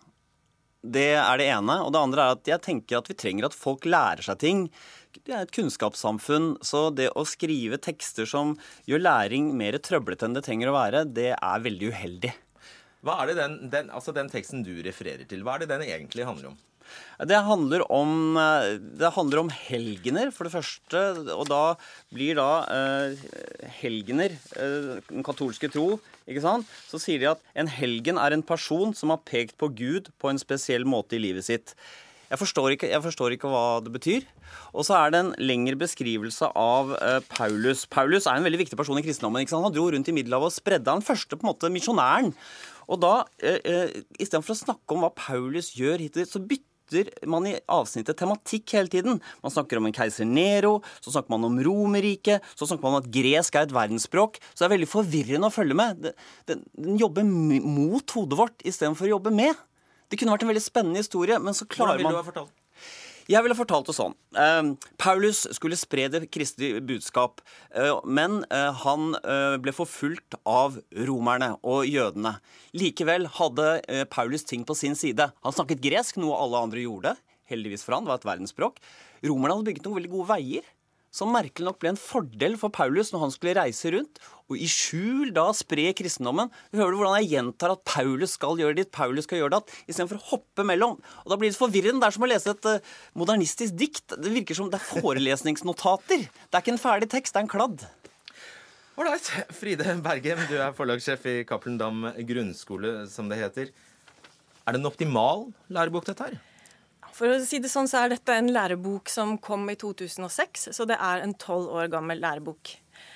Det er det ene. Og det andre er at jeg tenker at vi trenger at folk lærer seg ting. Det er et kunnskapssamfunn, så det å skrive tekster som gjør læring mer trøblete enn det trenger å være, det er veldig uheldig. Hva er det den, den, altså den teksten du refererer til, hva er det den egentlig handler om? Det handler om, det handler om helgener, for det første, og da blir da eh, helgener, eh, den katolske tro, ikke sant? Så sier de at en helgen er en person som har pekt på Gud på en spesiell måte i livet sitt. Jeg forstår ikke, jeg forstår ikke hva det betyr. Og så er det en lengre beskrivelse av eh, Paulus. Paulus er en veldig viktig person i kristendommen, ikke sant? Han dro rundt i Middelhavet og spredde han første på en måte misjonæren. Og da, eh, eh, i stedet for å snakke om hva Paulus gjør hittil, så bytter man i avsnittet tematikk hele tiden. Man snakker om en keiser Nero, så snakker man om Romerriket, så snakker man om at gresk er et verdensspråk. Så det er veldig forvirrende å følge med. Den, den jobber mot hodet vårt i stedet for å jobbe med. Det kunne vært en veldig spennende historie, men så klarer man... Hvordan vil du ha fortalt? Jeg ville fortalt det sånn. Eh, Paulus skulle spre det kristelige budskap, eh, men eh, han eh, ble forfulgt av romerne og jødene. Likevel hadde eh, Paulus ting på sin side. Han snakket gresk, noe alle andre gjorde. Heldigvis for han, det var et verdensspråk. Romerne hadde bygget noen veldig gode veier, som merkelig nok ble en fordel for Paulus når han skulle reise rundt, og i skjul da spre kristendommen. Du hører hvordan jeg gjentar at Paulus skal gjøre ditt, Paulus skal gjøre det, i stedet for å hoppe mellom. Og da blir det forvirrende. Det er som å lese et uh, modernistisk dikt. Det virker som det er forelesningsnotater. Det er ikke en ferdig tekst, det er en kladd. Alright, Fride Bergem, du er forlagssjef i Cappelen Damm grunnskole, som det heter. Er det en optimal lærebok dette her? For å si det sånn, så er dette en lærebok som kom i to tusen og seks, så det er en tolv år gammel lærebok.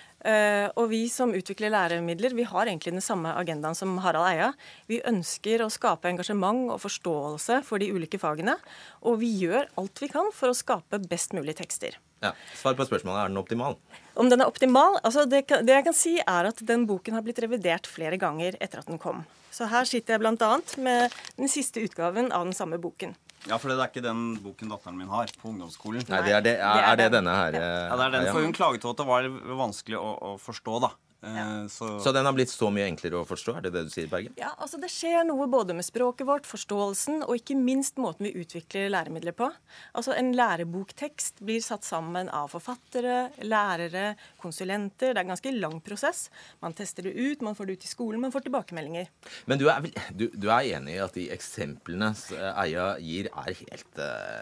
Uh, og vi som utvikler læremidler, vi har egentlig den samme agendaen som Harald Eia. Vi ønsker å skape engasjement og forståelse for de ulike fagene, og vi gjør alt vi kan for å skape best mulig tekster. Ja, svar på spørsmålet, er den optimal? Om den er optimal? Altså det, det jeg kan si er at den boken har blitt revidert flere ganger etter at den kom. Så her sitter jeg blant annet med den siste utgaven av den samme boken. Ja, for det er ikke den boken datteren min har på ungdomsskolen. Nei, det er, det, er, er det denne her? Ja, det er den, for hun klaget til at det var vanskelig å, å forstå, da. Ja. Så... så den har blitt så mye enklere å forstå, er det det du sier, Bergen? Ja, altså det skjer noe både med språket vårt, forståelsen, og ikke minst måten vi utvikler læremidler på. Altså en læreboktekst blir satt sammen av forfattere, lærere, konsulenter. Det er en ganske lang prosess. Man tester det ut, man får det ut i skolen, man får tilbakemeldinger. Men du er, vel, du, du er enig i at de eksemplene Eia gir er helt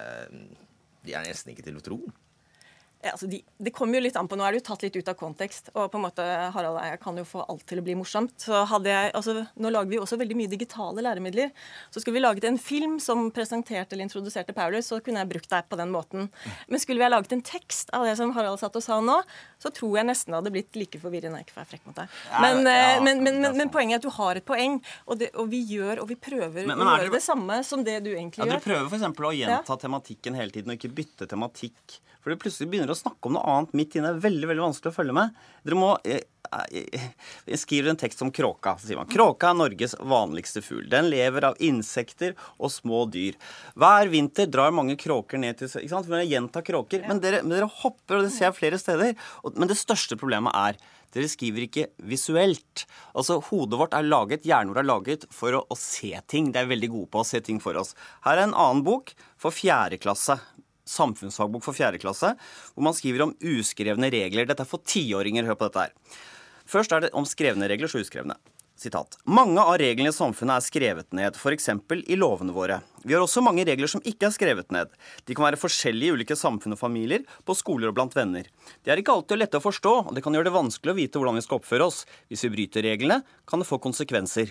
De er nesten ikke til å tro? Ja, altså de, det kommer jo litt an på, nå er det jo tatt litt ut av kontekst, og på en måte Harald og jeg kan jo få alt til å bli morsomt. Så hadde jeg, altså nå lager vi også veldig mye digitale læremidler, så skulle vi laget en film som presenterte eller introduserte Paulus, så kunne jeg brukt deg på den måten. Men skulle vi ha laget en tekst av det som Harald satt og sa nå, så tror jeg nesten det hadde blitt like forvirrende, ikke for jeg er frekk mot deg. Men, ja, ja, men, men, men, men poenget er at du har et poeng, og, det, og vi gjør, og vi prøver men, men å gjøre det, det samme som det du egentlig ja, gjør. Du prøver for eksempel å gjenta ja. tematikken hele tiden, og ikke bytte tematikk. For det plutselig begynner å snakke om noe annet midt inne. Det er veldig, veldig vanskelig å følge med. Dere må... Jeg, jeg, jeg skriver en tekst om kråka. Så sier man, kråka er Norges vanligste fugl. Den lever av insekter og små dyr. Hver vinter drar mange kråker ned til... Ikke sant? For jeg gjentar kråker. Ja. Men, dere, men dere hopper, og det ser jeg flere steder. Og, men det største problemet er... Dere skriver ikke visuelt. Altså, hodet vårt er laget, hjernen vår er laget for å, å se ting. Det er veldig gode på å se ting for oss. Her er en annen bok for fjerde klasse. Samfunnsfagbok for fjerde klasse, hvor man skriver om uskrevne regler. Dette er for tiåringer, hør på dette her. Først er det om skrevne regler, så uskrevne. Sitat. Mange av reglene i samfunnet er skrevet ned, for eksempel i lovene våre. Vi har også mange regler som ikke er skrevet ned. De kan være forskjellige i ulike samfunn og familier, på skoler og blant venner. Det er ikke alltid lett å forstå, og det kan gjøre det vanskelig å vite hvordan vi skal oppføre oss. Hvis vi bryter reglene, kan det få konsekvenser.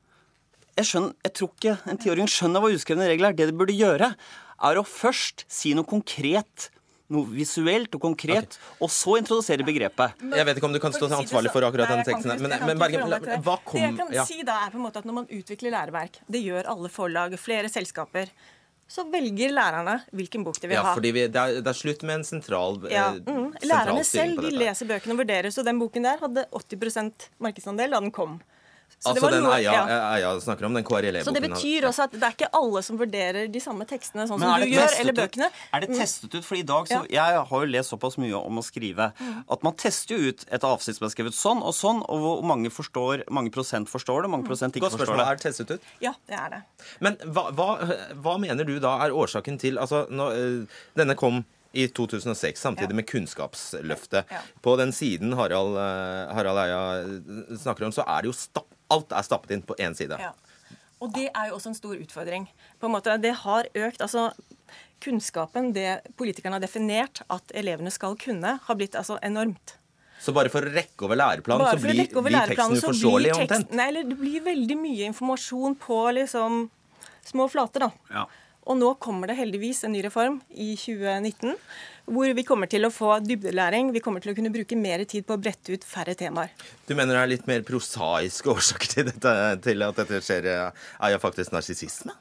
Jeg, skjønner, jeg tror ikke en tiåring skjønner hva uskrevne regler er. Det de burde gjøre, er å først si noe konkret noe visuelt og konkret, okay. og så introdusere begrepet. Jeg vet ikke om du kan stå ansvarlig for akkurat denne teksten, men, men Bergen, hva kom... Det jeg kan ja. si da er på en måte at når man utvikler læreverk, det gjør alle forlag, flere selskaper, så velger lærerne hvilken bok de vil ja, ha. Fordi vi, det, er, det er slutt med en sentral, ja. mm. eh, Lærerne selv, de leser bøkene og vurderer, så den boken der hadde åtti prosent markedsandel da den kom. Så altså den noe, Eia, ja. Eia snakker om, den K R L E-boken. Så det betyr også at det er ikke alle som vurderer de samme tekstene sånn som du gjør, eller bøkene. Er det testet ut? For i dag, så, ja. jeg har jo lest såpass mye om å skrive, at man tester jo ut et avsnitt som er skrevet sånn og sånn, og hvor mange, forstår, mange prosent forstår det, mange prosent ikke forstår det. Er det testet ut? Ja, det er det. Men hva, hva, hva mener du da er årsaken til, altså, når, denne kom i to tusen og seks, samtidig ja. med Kunnskapsløftet. Ja. På den siden Harald, Harald Eia snakker om, så er det jo stapp, alt er stappet inn på en side. Ja. Og det er jo også en stor utfordring. På en måte, det har økt, altså kunnskapen, det politikerne har definert at elevene skal kunne, har blitt altså enormt. Så bare for å rekke over læreplanen, så blir, over blir teksten uforståelig omtrent? Nei, eller det blir veldig mye informasjon på liksom små flater, da. Ja. Og nå kommer det heldigvis en ny reform i tjue nitten, hvor vi kommer til å få dybdelæring. Vi kommer til å kunne bruke mer tid på å brette ut færre temaer. Du mener det er litt mer prosaiske årsaker til, dette, til at dette skjer? Er jo faktisk narsissisme?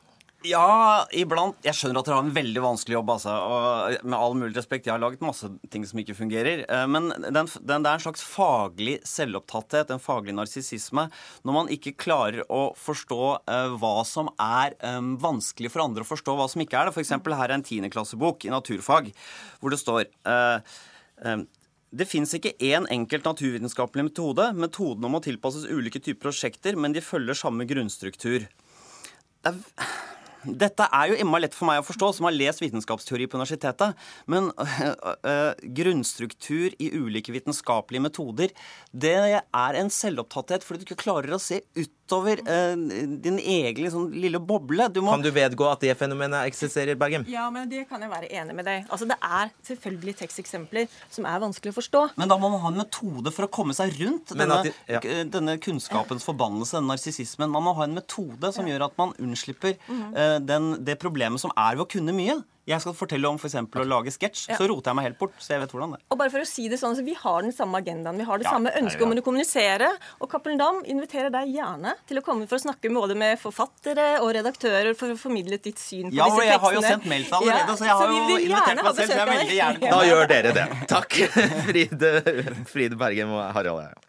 Ja, iblant. Jeg skjønner at dere har en veldig vanskelig jobb, altså. Og med all mulig respekt, jeg har laget masse ting som ikke fungerer. Men den, den, det er en slags faglig selvopptatthet, en faglig narsissisme, når man ikke klarer å forstå uh, hva som er um, vanskelig for andre å forstå, hva som ikke er det. For eksempel her er en tiendeklassebok i naturfag, hvor det står... Uh, um, Det finnes ikke én enkelt naturvitenskapelig metode. Metodene må tilpasses ulike typer prosjekter, men de følger samme grunnstruktur. Det er... Dette er jo immer lett for meg å forstå, som har lest vitenskapsteori på universitetet. Men øh, øh, grunnstruktur i ulike vitenskapelige metoder, det er en selvopptatthet fordi du ikke klarer å se utover øh, din egen sånn, lille boble. Du må... Kan du vedgå at det fenomenet eksisterer, Bergem? Ja, men det kan jeg være enig med deg. Altså, det er selvfølgelig teksteksempler som er vanskelig å forstå. Men da må man ha en metode for å komme seg rundt denne, de, ja. denne kunnskapens forbannelse, denne narsissismen. Man må ha en metode som gjør at man unnslipper mm. øh, Den, det problemet som er ved å kunne mye. Jeg skal fortelle om for eksempel å lage sketsj, ja. så roter jeg meg helt bort, så jeg vet hvordan det er. Og bare for å si det sånn, så vi har den samme agendaen, vi har det ja, samme ønsket om å kommunisere, og Cappelen Damm inviterer deg gjerne til å komme for å snakke både med forfattere og redaktører for å formidle ditt syn på ja, disse tekstene. Ja, jeg har jo sendt mail til allerede, ja, så jeg har så jo invitert meg selv, så jeg er veldig gjerne. Da gjør dere det. Takk, Fride, Fride Bergem og Harald Eia.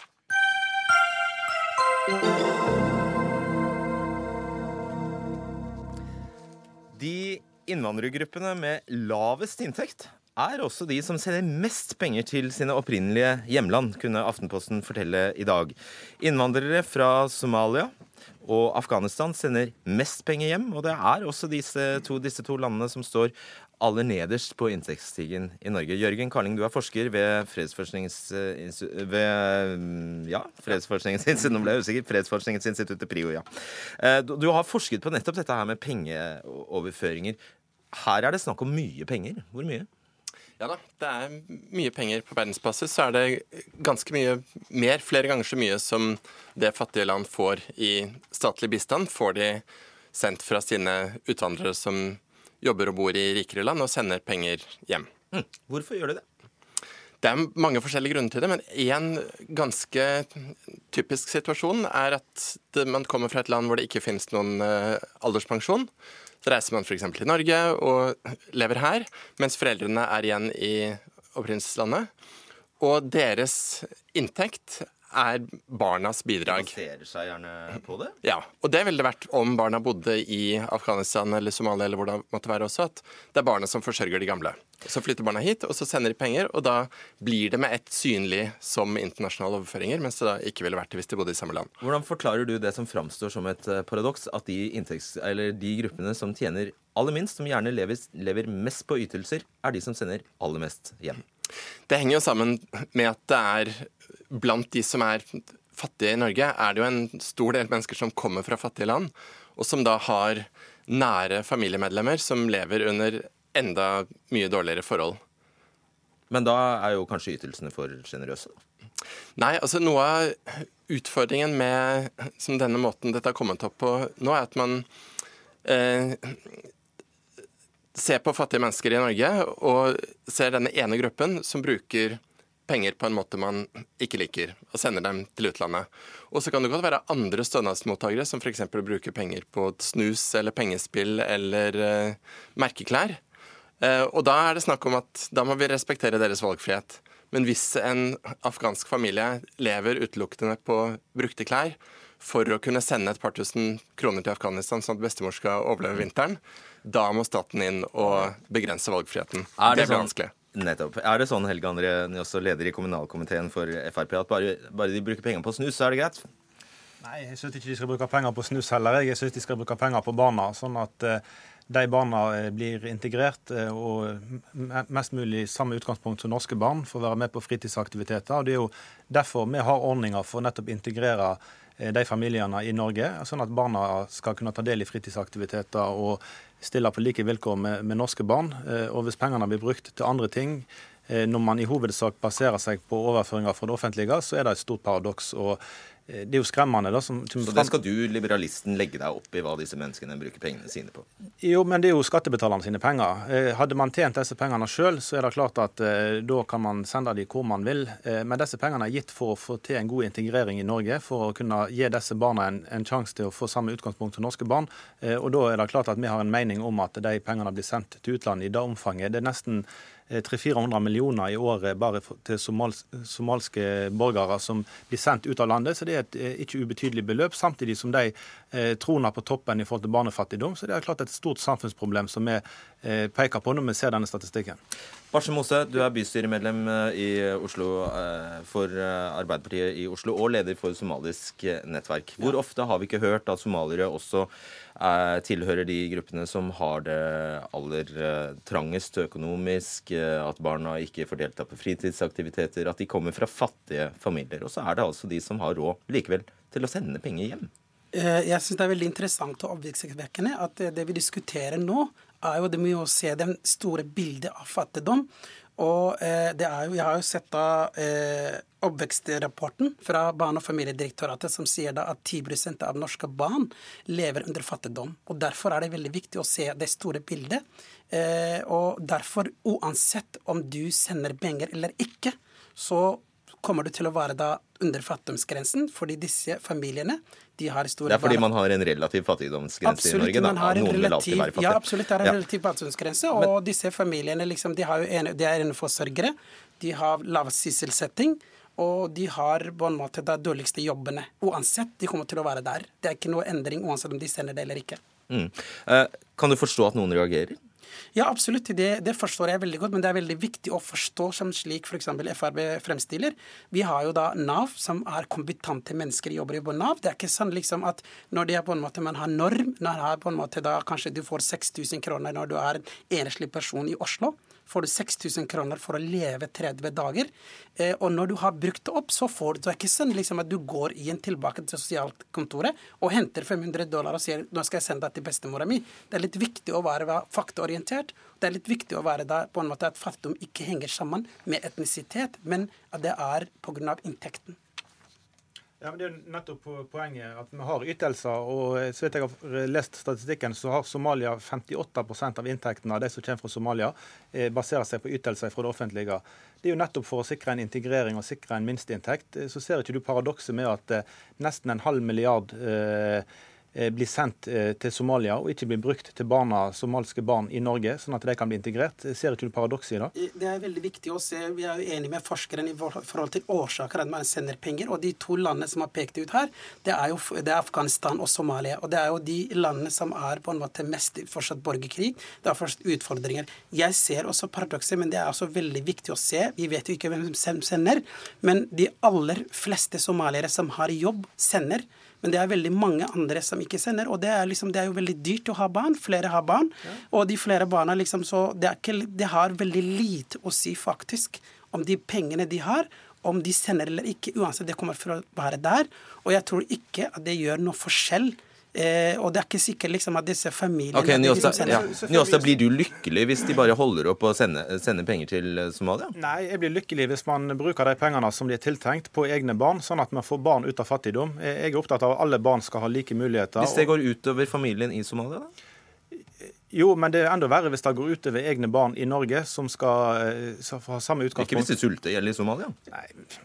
De innvandrergruppene med lavest inntekt er også de som sender mest penger til sine opprinnelige hjemland, kunne Aftenposten fortelle i dag. Innvandrere fra Somalia og Afghanistan sender mest penger hjem, og det er også disse to, disse to landene som står aller nederst på inntektsstigen i Norge. Jørgen Karling, du er forsker ved Fredsforskningsinstituttet ved, ja, Fredsforskningsinstituttet, nå ble jeg usikker, Fredsforskningsinstituttet PRIO, ja. Du, du har forsket på nettopp dette her med pengeoverføringer. Her er det snakk om mye penger. Hvor mye? Ja da, det er mye penger på verdensbasis. Så er det ganske mye mer, flere ganger så mye som det fattige land får i statlig bistand, får de sendt fra sine utvandrere som jobber og bor i rikere land og sender penger hjem. Mm. Hvorfor gjør de det? Det er mange forskjellige grunner til det, men en ganske typisk situasjon er at man kommer fra et land hvor det ikke finnes noen alderspensjon. Så reiser man for eksempel til Norge og lever her, mens foreldrene er igjen i opprinnelseslandet. Og deres inntekt er barnas bidrag. De baserer seg gjerne på det? Ja, og det ville det vært om barna bodde i Afghanistan eller Somalia eller hvor det måtte være også, at det er barna som forsørger de gamle. Så flytter barna hit, og så sender de penger, og da blir det med ett synlig som internasjonale overføringer, mens det da ikke ville vært det hvis de bodde i samme land. Hvordan forklarer du det som framstår som et paradoks, at de, inntekts, eller de gruppene som tjener aller minst, som gjerne lever, lever mest på ytelser, er de som sender aller mest hjem? Det henger jo sammen med at det er blant de som er fattige i Norge, er det jo en stor del mennesker som kommer fra fattige land, og som da har nære familiemedlemmer som lever under enda mye dårligere forhold. Men da er jo kanskje ytelsene for generøse? Nei, altså noe av utfordringen med som denne måten dette har kommet opp på nå, er at man eh, ser på fattige mennesker i Norge og ser denne ene gruppen som bruker penger på en måte man ikke liker, og sender dem til utlandet. Og så kan det godt være andre stønadsmottakere som f.eks. bruker penger på snus eller pengespill eller eh, merkeklær. Eh, og da er det snakk om at da må vi respektere deres valgfrihet. Men hvis en afghansk familie lever utelukkende på brukte klær for å kunne sende et par tusen kroner til Afghanistan sånn at bestemor skal overleve vinteren, da må staten inn og begrense valgfriheten. Er det, det blir sånn, vanskelig. Nettopp. Er det sånn, Helge André, også leder i kommunalkomiteen for F R P, at bare, bare de bruker penger på snus, så er det greit? Nei, jeg synes ikke de skal bruke penger på snus heller. Jeg synes de skal bruke penger på barna, sånn at uh, de barna blir integrert uh, og mest mulig samme utgangspunkt som norske barn for å være med på fritidsaktiviteter. Og det er jo derfor vi har ordninger for nettopp integrere de familiene i Norge, sånn at barna skal kunne ta del i fritidsaktiviteter og stille på like vilkår med, med norske barn. Og hvis pengene blir brukt til andre ting, når man i hovedsak baserer seg på overføringer fra det offentlige, så er det et stort paradoks. Og det er jo skremmende. Da, som, som så det skal du, liberalisten, legge deg opp i hva disse menneskene bruker pengene sine på? Jo, men det er jo skattebetalerne sine penger. Hadde man tjent disse pengene selv, så er det klart at eh, da kan man sende dem hvor man vil. Eh, men disse pengene er gitt for å få til en god integrering i Norge, for å kunne gi disse barna en, en sjanse til å få samme utgangspunkt som norske barn. Eh, og da er det klart at vi har en mening om at de pengene blir sendt til utlandet i det omfanget. Det er nesten tre hundre til fire hundre millioner i året bare til somals, somalske borgere som blir sendt ut av landet, så det er et ikke ubetydelig beløp, samtidig som de eh, troner på toppen i forhold til barnefattigdom. Så det er klart et stort samfunnsproblem som vi eh, peker på når vi ser denne statistikken. Barsem Mose, du er bystyremedlem i Oslo eh, for Arbeiderpartiet i Oslo og leder for Somalisk nettverk. Hvor ja. ofte har vi ikke hørt at somaliere også eh, tilhører de gruppene som har det aller eh, trangest økonomisk, eh, at barna ikke får delta på fritidsaktiviteter, at de kommer fra fattige familier. Og så er det altså de som har råd likevel til å sende penger hjem. Jeg synes det er veldig interessant og oppsiktsvekkende at det vi diskuterer nå, er jo det med å se det store bildet av fattigdom. Og eh, det er jo, jeg har jo sett da eh, oppvekstrapporten fra Barne- og familiedirektoratet som sier da at ti prosent av norske barn lever under fattigdom. Og derfor er det veldig viktig å se det store bildet. Eh, og derfor, uansett om du sender penger eller ikke, så kommer du til å være da under fattigdomsgrensen, fordi disse familiene, de har store... Det er fordi man har en relativ fattigdomsgrense absolutt, i Norge, da. Man har en Noen relativ, vil alltid være fattig. Ja, absolutt, det er en ja. relativ fattigdomsgrense, og Men, disse familiene, liksom, de, har jo en, de er eneforsørgere, de har lav sysselsetting, og de har på en måte de dårligste jobbene. Uansett, de kommer til å være der. Det er ikke noe endring, uansett om de sender det eller ikke. Mm. Eh, kan du forstå at noen reagerer? Ja, absolutt. Det, det forstår jeg veldig godt, men det er veldig viktig å forstå som slik for eksempel F R B fremstiller. Vi har jo da NAV, som er kompetente mennesker jobber i Nav. Det er ikke sånn liksom at når det er på en måte man har norm, når har på en måte da kanskje du får seks tusen kroner når du er en enslig person i Oslo, får du seks tusen kroner for å leve tretti dager. Eh, og når du har brukt det opp, så får du det ikke sånn liksom at du går igjen tilbake til sosialkontoret og henter fem hundre dollar og sier nå skal jeg sende deg til bestemora mi. Det er litt viktig å være faktaorientert. Det er litt viktig å være der på en måte at fattigdom ikke henger sammen med etnisitet, men at det er på grunn av inntekten. Ja, men Det er jo nettopp poenget at vi har ytelser, og så vet jeg har lest statistikken, så har Somalia femtiåtte prosent av inntektene av de som kommer fra Somalia, eh, baserer seg på ytelser fra det offentlige. Det er jo nettopp for å sikre en integrering og sikre en minsteinntekt. Så ser ikke du paradokset med at eh, nesten en halv milliard eh, blir sendt til Somalia og ikke blir brukt til barna, somalske barn i Norge, sånn at de kan bli integrert. Ser ikke du paradokset i det? Det er veldig viktig å se. Vi er jo enige med forskeren i forhold til årsaker at man sender penger. Og de to landene som har pekt ut her, det er jo det er Afghanistan og Somalia. Og det er jo de landene som er på en måte mest fortsatt borgerkrig. Det er fortsatt utfordringer. Jeg ser også paradokset, men det er også veldig viktig å se. Vi vet jo ikke hvem som sender, men de aller fleste somaliere som har jobb, sender. Men det er veldig mange andre som ikke sender, og det er, liksom, det er jo veldig dyrt å ha barn. Flere har barn, ja. Og de flere barna liksom, så det, er ikke, det har veldig lite å si faktisk om de pengene de har, om de sender eller ikke, uansett det kommer for å være der. Og jeg tror ikke at det gjør noe forskjell. Eh, og det er ikke sikkert liksom, at disse familiene... Ok, Njåstad, liksom ja. Njåstad, blir du lykkelig hvis de bare holder opp og sender, sender penger til Somalia? Nei, jeg blir lykkelig hvis man bruker de pengene som de er tiltenkt på egne barn, sånn at man får barn ut av fattigdom. Jeg er opptatt av at alle barn skal ha like muligheter. Hvis det går utover familien i Somalia, da? Jo, men det er enda verre hvis det går ut over egne barn i Norge som skal ha samme utgangspunkt. Ikke hvis det sulter i Somalia? Nei,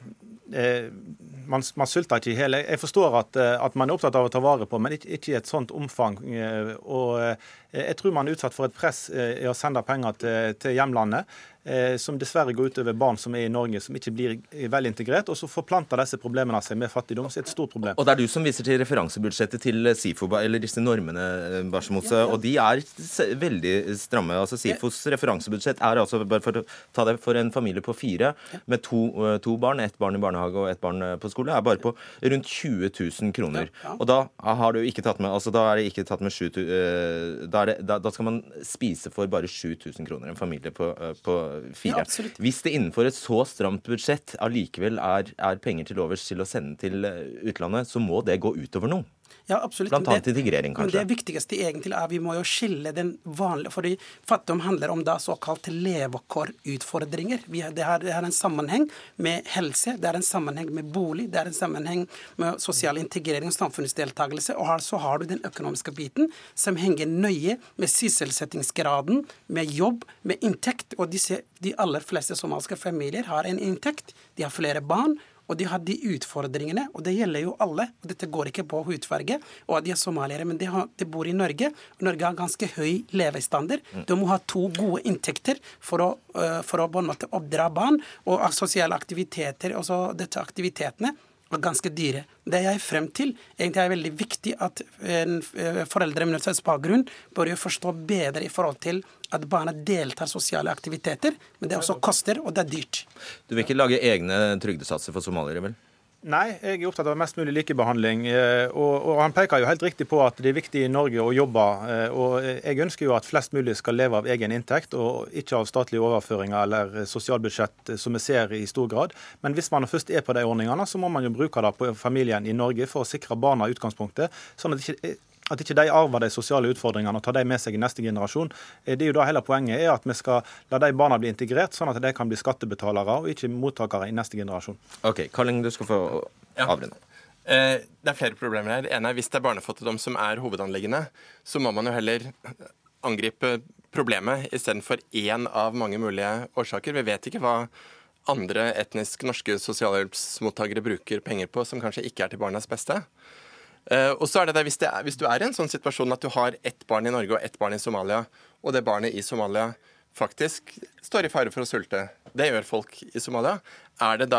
eh, man, man sulter ikke i hele. Jeg forstår at, at man er opptatt av å ta vare på, men ikke, ikke i et sånt omfang. Og jeg tror man er utsatt for et press i å sende penger til, til hjemlandet, som dessverre går ut over barn som er i Norge, som ikke blir vel integrert, og så forplanter disse problemene seg med fattigdom, så er det et stort problem. Og det er du som viser til referansebudsjettet til SIFO, eller disse normene, Barsemos, ja, ja. Og de er veldig stramme. Altså SIFOs referansebudsjett er altså, bare for å ta det, for en familie på fire, med to, to barn, ett barn i barnehage og ett barn på skole, er bare på rundt tjue tusen kroner. Ja, ja. Og da har du ikke tatt med, altså da er det ikke tatt med sju, da, er det, da, da skal man spise for bare sju tusen kroner, en familie på, på fire. Ja, hvis det innenfor et så stramt budsjett allikevel er, er penger til overs til å sende til utlandet, så må det gå utover noe. Ja, absolutt. Blant annet integrering, kanskje. Men det viktigste egentlig er vi må jo skille den vanlige, fordi fattigdom handler om da såkalte levekårutfordringer. Vi har, det, har, det har en sammenheng med helse, det er en sammenheng med bolig, det er en sammenheng med sosial integrering og samfunnsdeltakelse, og så har du den økonomiske biten som henger nøye med sysselsettingsgraden, med jobb, med inntekt, og disse, de aller fleste somaliske familier har en inntekt, de har flere barn, og de har de utfordringene, og det gjelder jo alle, og dette går ikke på hudfarge, og de er somaliere, men de, har, de bor i Norge, og Norge har ganske høy levestandard. De må ha to gode inntekter for å, uh, for å på en måte oppdra barn, og sosiale aktiviteter, og så dette aktivitetene er ganske dyre. Det jeg er frem til, egentlig er veldig viktig at en foreldre med minoritetsbakgrunn bør jo forstå bedre i forhold til at barna deltar sosiale aktiviteter, men det også koster, og det er dyrt. Du vil ikke lage egne trygdesatser for somaliere, vel? Nei, jeg er opptatt av mest mulig likebehandling, og, og han peker jo helt riktig på at det er viktig i Norge å jobbe, og jeg ønsker jo at flest mulig skal leve av egen inntekt, og ikke av statlige overføringer eller sosialbudsjett, som vi ser i stor grad. Men hvis man først er på de ordningene, så må man jo bruke det på familien i Norge for å sikre barna utgangspunktet, sånn at ikke At ikke de arver de sosiale utfordringene og tar de med seg i neste generasjon. Det er jo da hele poenget er at vi skal la de barna bli integrert, sånn at de kan bli skattebetalere og ikke mottakere i neste generasjon. Ok, Karling, du skal få avrunde. Ja. Det er flere problemer her. Det ene er hvis det er barnefattigdom som er hovedanliggende, så må man jo heller angripe problemet istedenfor én av mange mulige årsaker. Vi vet ikke hva andre etnisk norske sosialhjelpsmottakere bruker penger på som kanskje ikke er til barnas beste. Uh, og så er det der, hvis, det er, hvis du er i en sånn situasjon at du har ett barn i Norge og ett barn i Somalia, og det barnet i Somalia faktisk står i fare for å sulte, det gjør folk i Somalia, er det da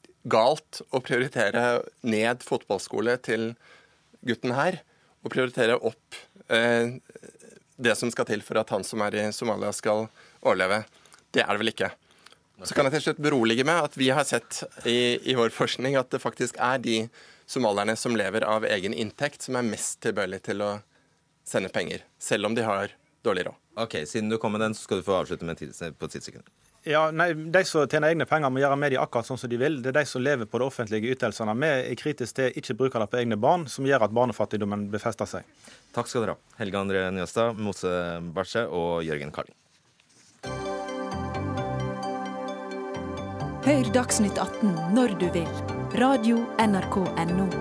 galt å prioritere ned fotballskole til gutten her, og prioritere opp uh, det som skal til for at han som er i Somalia skal overleve? Det er det vel ikke. Så kan jeg til slutt berolige med at vi har sett i, i vår forskning at det faktisk er de somalierne som lever av egen inntekt, som er mest tilbøyelig til å sende penger, selv om de har dårlig råd. Ok, siden du kom med den, så skal du få avslutte med tid, på ti sekunder. Ja, nei, De som tjener egne penger må gjøre med de akkurat sånn som de vil. Det er de som lever på de offentlige ytelsene. Vi er kritiske til ikke bruke det på egne barn, som gjør at barnefattigdommen befester seg. Takk skal dere ha. Helge André Njåstad, Mose Barche og Jørgen Karling. Hør Dagsnytt atten når du vil. Radio N R K punktum no.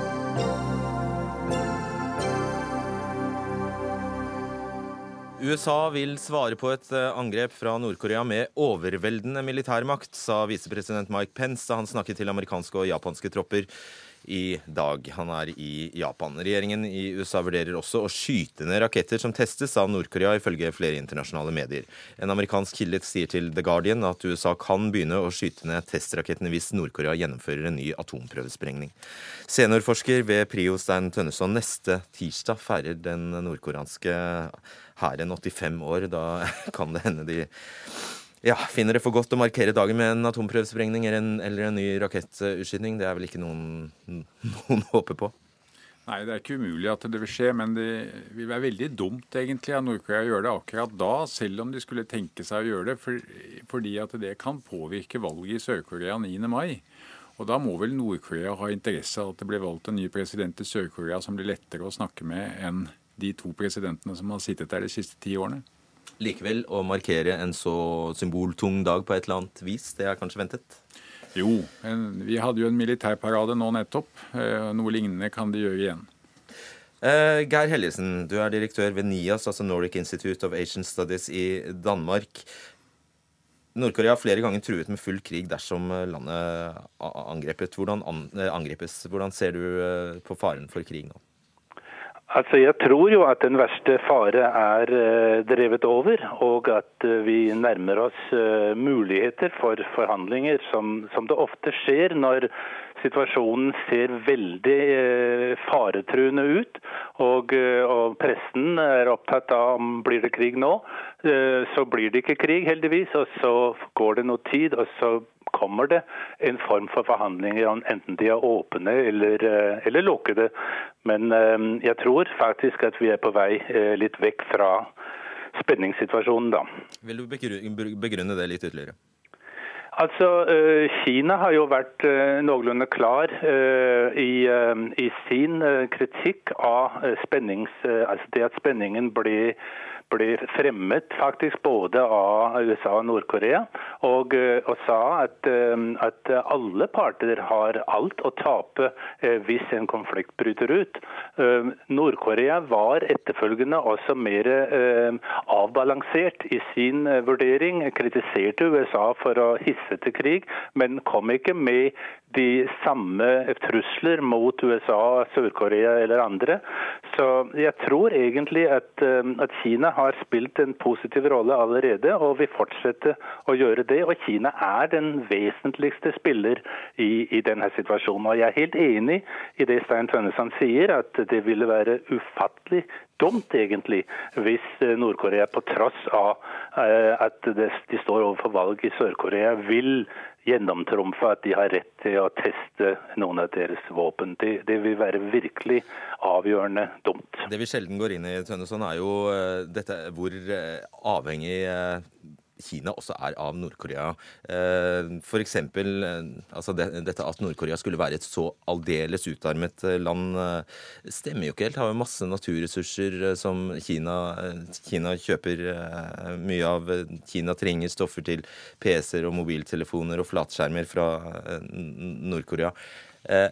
U S A vil svare på et angrep fra Nord-Korea med overveldende militærmakt, sa visepresident Mike Pence da han snakket til amerikanske og japanske tropper i dag. Han er i Japan. Regjeringen i U S A vurderer også å skyte ned raketter som testes av Nord-Korea, ifølge flere internasjonale medier. En amerikansk kilde sier til The Guardian at U S A kan begynne å skyte ned testrakettene hvis Nord-Korea gjennomfører en ny atomprøvesprengning. Seniorforsker ved Prio Stein Tønneson, neste tirsdag feirer den nordkoreanske hæren åttifem år. Da kan det hende de Ja, finner det for godt å markere dagen med en atomprøvesprengning eller en, eller en ny rakettutskyting? Det er vel ikke noen, noen håper på? Nei, det er ikke umulig at det vil skje, men det vil være veldig dumt egentlig at Nord-Korea gjør det akkurat da, selv om de skulle tenke seg å gjøre det, for, fordi at det kan påvirke valget i Sør-Korea niende mai. Og da må vel Nord-Korea ha interesse av at det blir valgt en ny president i Sør-Korea som blir lettere å snakke med enn de to presidentene som har sittet der de siste ti årene. Likevel å markere en så symboltung dag på et eller annet vis, det er kanskje ventet? Jo, en, vi hadde jo en militærparade nå nettopp. Eh, noe lignende kan de gjøre igjen. Eh, Geir Helgesen, du er direktør ved NIAS, altså Nordic Institute of Asian Studies i Danmark. Nord-Korea har flere ganger truet med full krig dersom landet angrepet. Hvordan angrepes? Hvordan ser du på faren for krig nå? Altså, jeg tror jo at den verste fare er uh, drevet over, og at uh, vi nærmer oss uh, muligheter for forhandlinger, som, som det ofte skjer når situasjonen ser veldig uh, faretruende ut, og, uh, og pressen er opptatt av om blir det krig nå. Uh, så blir det ikke krig, heldigvis, og så går det noe tid, og så kommer det en form for forhandlinger, enten de er åpne eller, eller lukkede. Men eh, jeg tror faktisk at vi er på vei eh, litt vekk fra spenningssituasjonen da. Vil du begrunne det litt ytterligere? Altså, eh, Kina har jo vært eh, noenlunde klar eh, i, eh, i sin eh, kritikk av eh, spennings, eh, altså det at spenningen ble ble fremmet faktisk både av U S A og Nord-Korea, og, og sa at, at alle parter har alt å tape hvis en konflikt bryter ut. Nord-Korea var etterfølgende også mer avbalansert i sin vurdering, kritiserte U S A for å hisse til krig, men kom ikke med de samme trusler mot U S A, Sør-Korea eller andre. Så jeg tror egentlig at, at Kina har spilt en positiv rolle allerede, og vi fortsetter å gjøre det. Og Kina er den vesentligste spiller i, i denne situasjonen. Og jeg er helt enig i det Stein Tønneson sier, at det ville være ufattelig dumt egentlig, hvis Nord-Korea på tross av at de står overfor valg i Sør-Korea vil gjennomtrumfe at de har rett til å teste noen av deres våpen. Det, det vil være virkelig avgjørende dumt. Det vi sjelden går inn i, Tønneson, er jo uh, dette, hvor uh, avhengig uh, Kina også er av Nord-Korea. Uh, for eksempel, uh, altså det, dette at Nord-Korea skulle være et så aldeles utarmet land, uh, stemmer jo ikke helt. Det har jo masse naturressurser uh, som Kina, uh, Kina kjøper uh, mye av. Kina trenger stoffer til P C-er og mobiltelefoner og flatskjermer fra uh, Nord-Korea. Uh,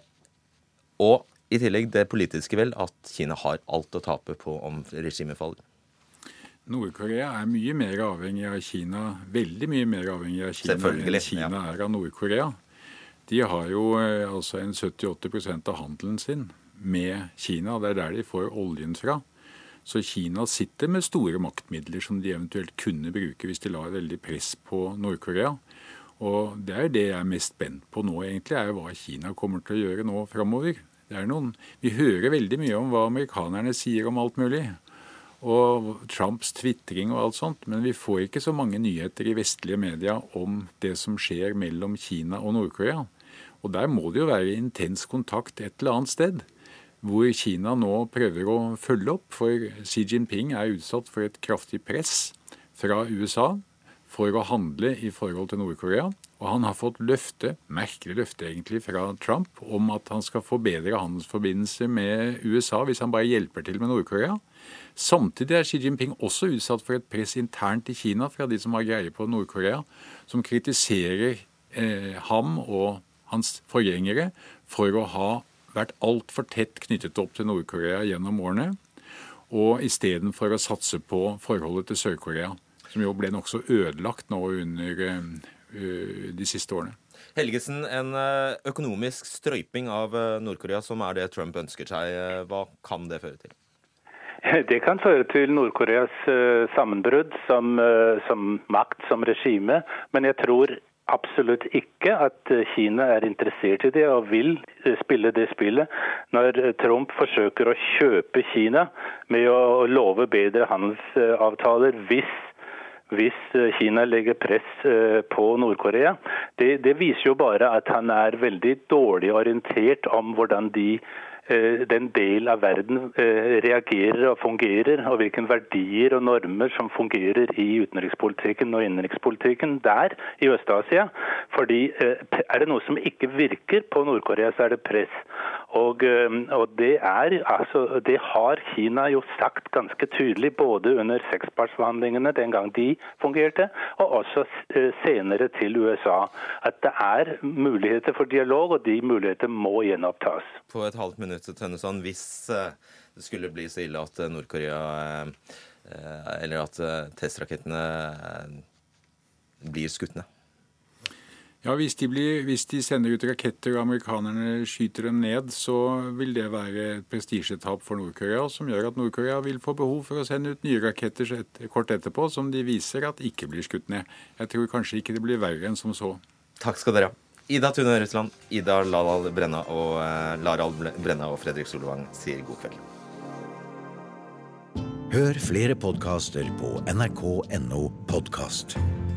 og i tillegg det politiske vel at Kina har alt å tape på om regimet faller. Nord-Korea er mye mer avhengig av Kina, veldig mye mer avhengig av Kina enn Kina ja. er av Nord-Korea. De har jo altså en sytti til åtti prosent av handelen sin med Kina, det er der de får oljen fra. Så Kina sitter med store maktmidler som de eventuelt kunne bruke hvis de la veldig press på Nord-Korea. Og det er det jeg er mest spent på nå egentlig, er hva Kina kommer til å gjøre nå fremover. Det er noen, vi hører veldig mye om hva amerikanerne sier om alt mulig, og Trumps twittering og alt sånt, men vi får ikke så mange nyheter i vestlige media om det som skjer mellom Kina og Nord-Korea. Og der må det jo være intens kontakt et eller annet sted, hvor Kina nå prøver å følge opp, for Xi Jinping er utsatt for et kraftig press fra U S A for å handle i forhold til Nord-Korea. Og han har fått løfte, merkelig løfte egentlig, fra Trump om at han skal få bedre handelsforbindelser med U S A hvis han bare hjelper til med Nord-Korea. Samtidig er Xi Jinping også utsatt for et press internt i Kina fra de som har greie på Nord-Korea, som kritiserer eh, ham og hans forgjengere for å ha vært alt for tett knyttet opp til Nord-Korea gjennom årene, og i stedet for å satse på forholdet til Sør-Korea, som jo ble nokså ødelagt nå under uh, de siste årene. Helgesen, en økonomisk strøyping av Nord-Korea, som er det Trump ønsker seg, hva kan det føre til? Det kan føre til Nord-Koreas uh, sammenbrudd som, uh, som makt, som regime, men jeg tror absolutt ikke at Kina er interessert i det og vil spille det spillet. Når Trump forsøker å kjøpe Kina med å love bedre handelsavtaler hvis hvis Kina legger press på Nord-Korea, det, det viser jo bare at han er veldig dårlig orientert om hvordan de den del av verden reagerer og fungerer, og hvilke verdier og normer som fungerer i utenrikspolitikken og innenrikspolitikken der i Øst-Asia. Fordi er det noe som ikke virker på Nord-Korea, så er det press. Og, og det, er, altså, det har Kina jo sagt ganske tydelig, både under sekspartsforhandlingene den gang de fungerte, og også senere til U S A, at det er muligheter for dialog, og de muligheter må gjenopptas. På et halvt minutt Tønne Tønneson, hvis det skulle bli så ille at Nord-Korea eller at testrakettene blir skutt ned? Ja, hvis de, blir, hvis de sender ut raketter og amerikanerne skyter dem ned, så vil det være et prestisjetap for Nord-Korea, som gjør at Nord-Korea vil få behov for å sende ut nye raketter et, kort etterpå, som de viser at ikke blir skutt ned. Jeg tror kanskje ikke det blir verre enn som så. Takk skal dere ha. Ida Tune Øretsland, Ida Laral Brenna og uh, Laral Brenna og Fredrik Solvang sier god kveld. Hør flere podcaster på N R K punktum N O podcast.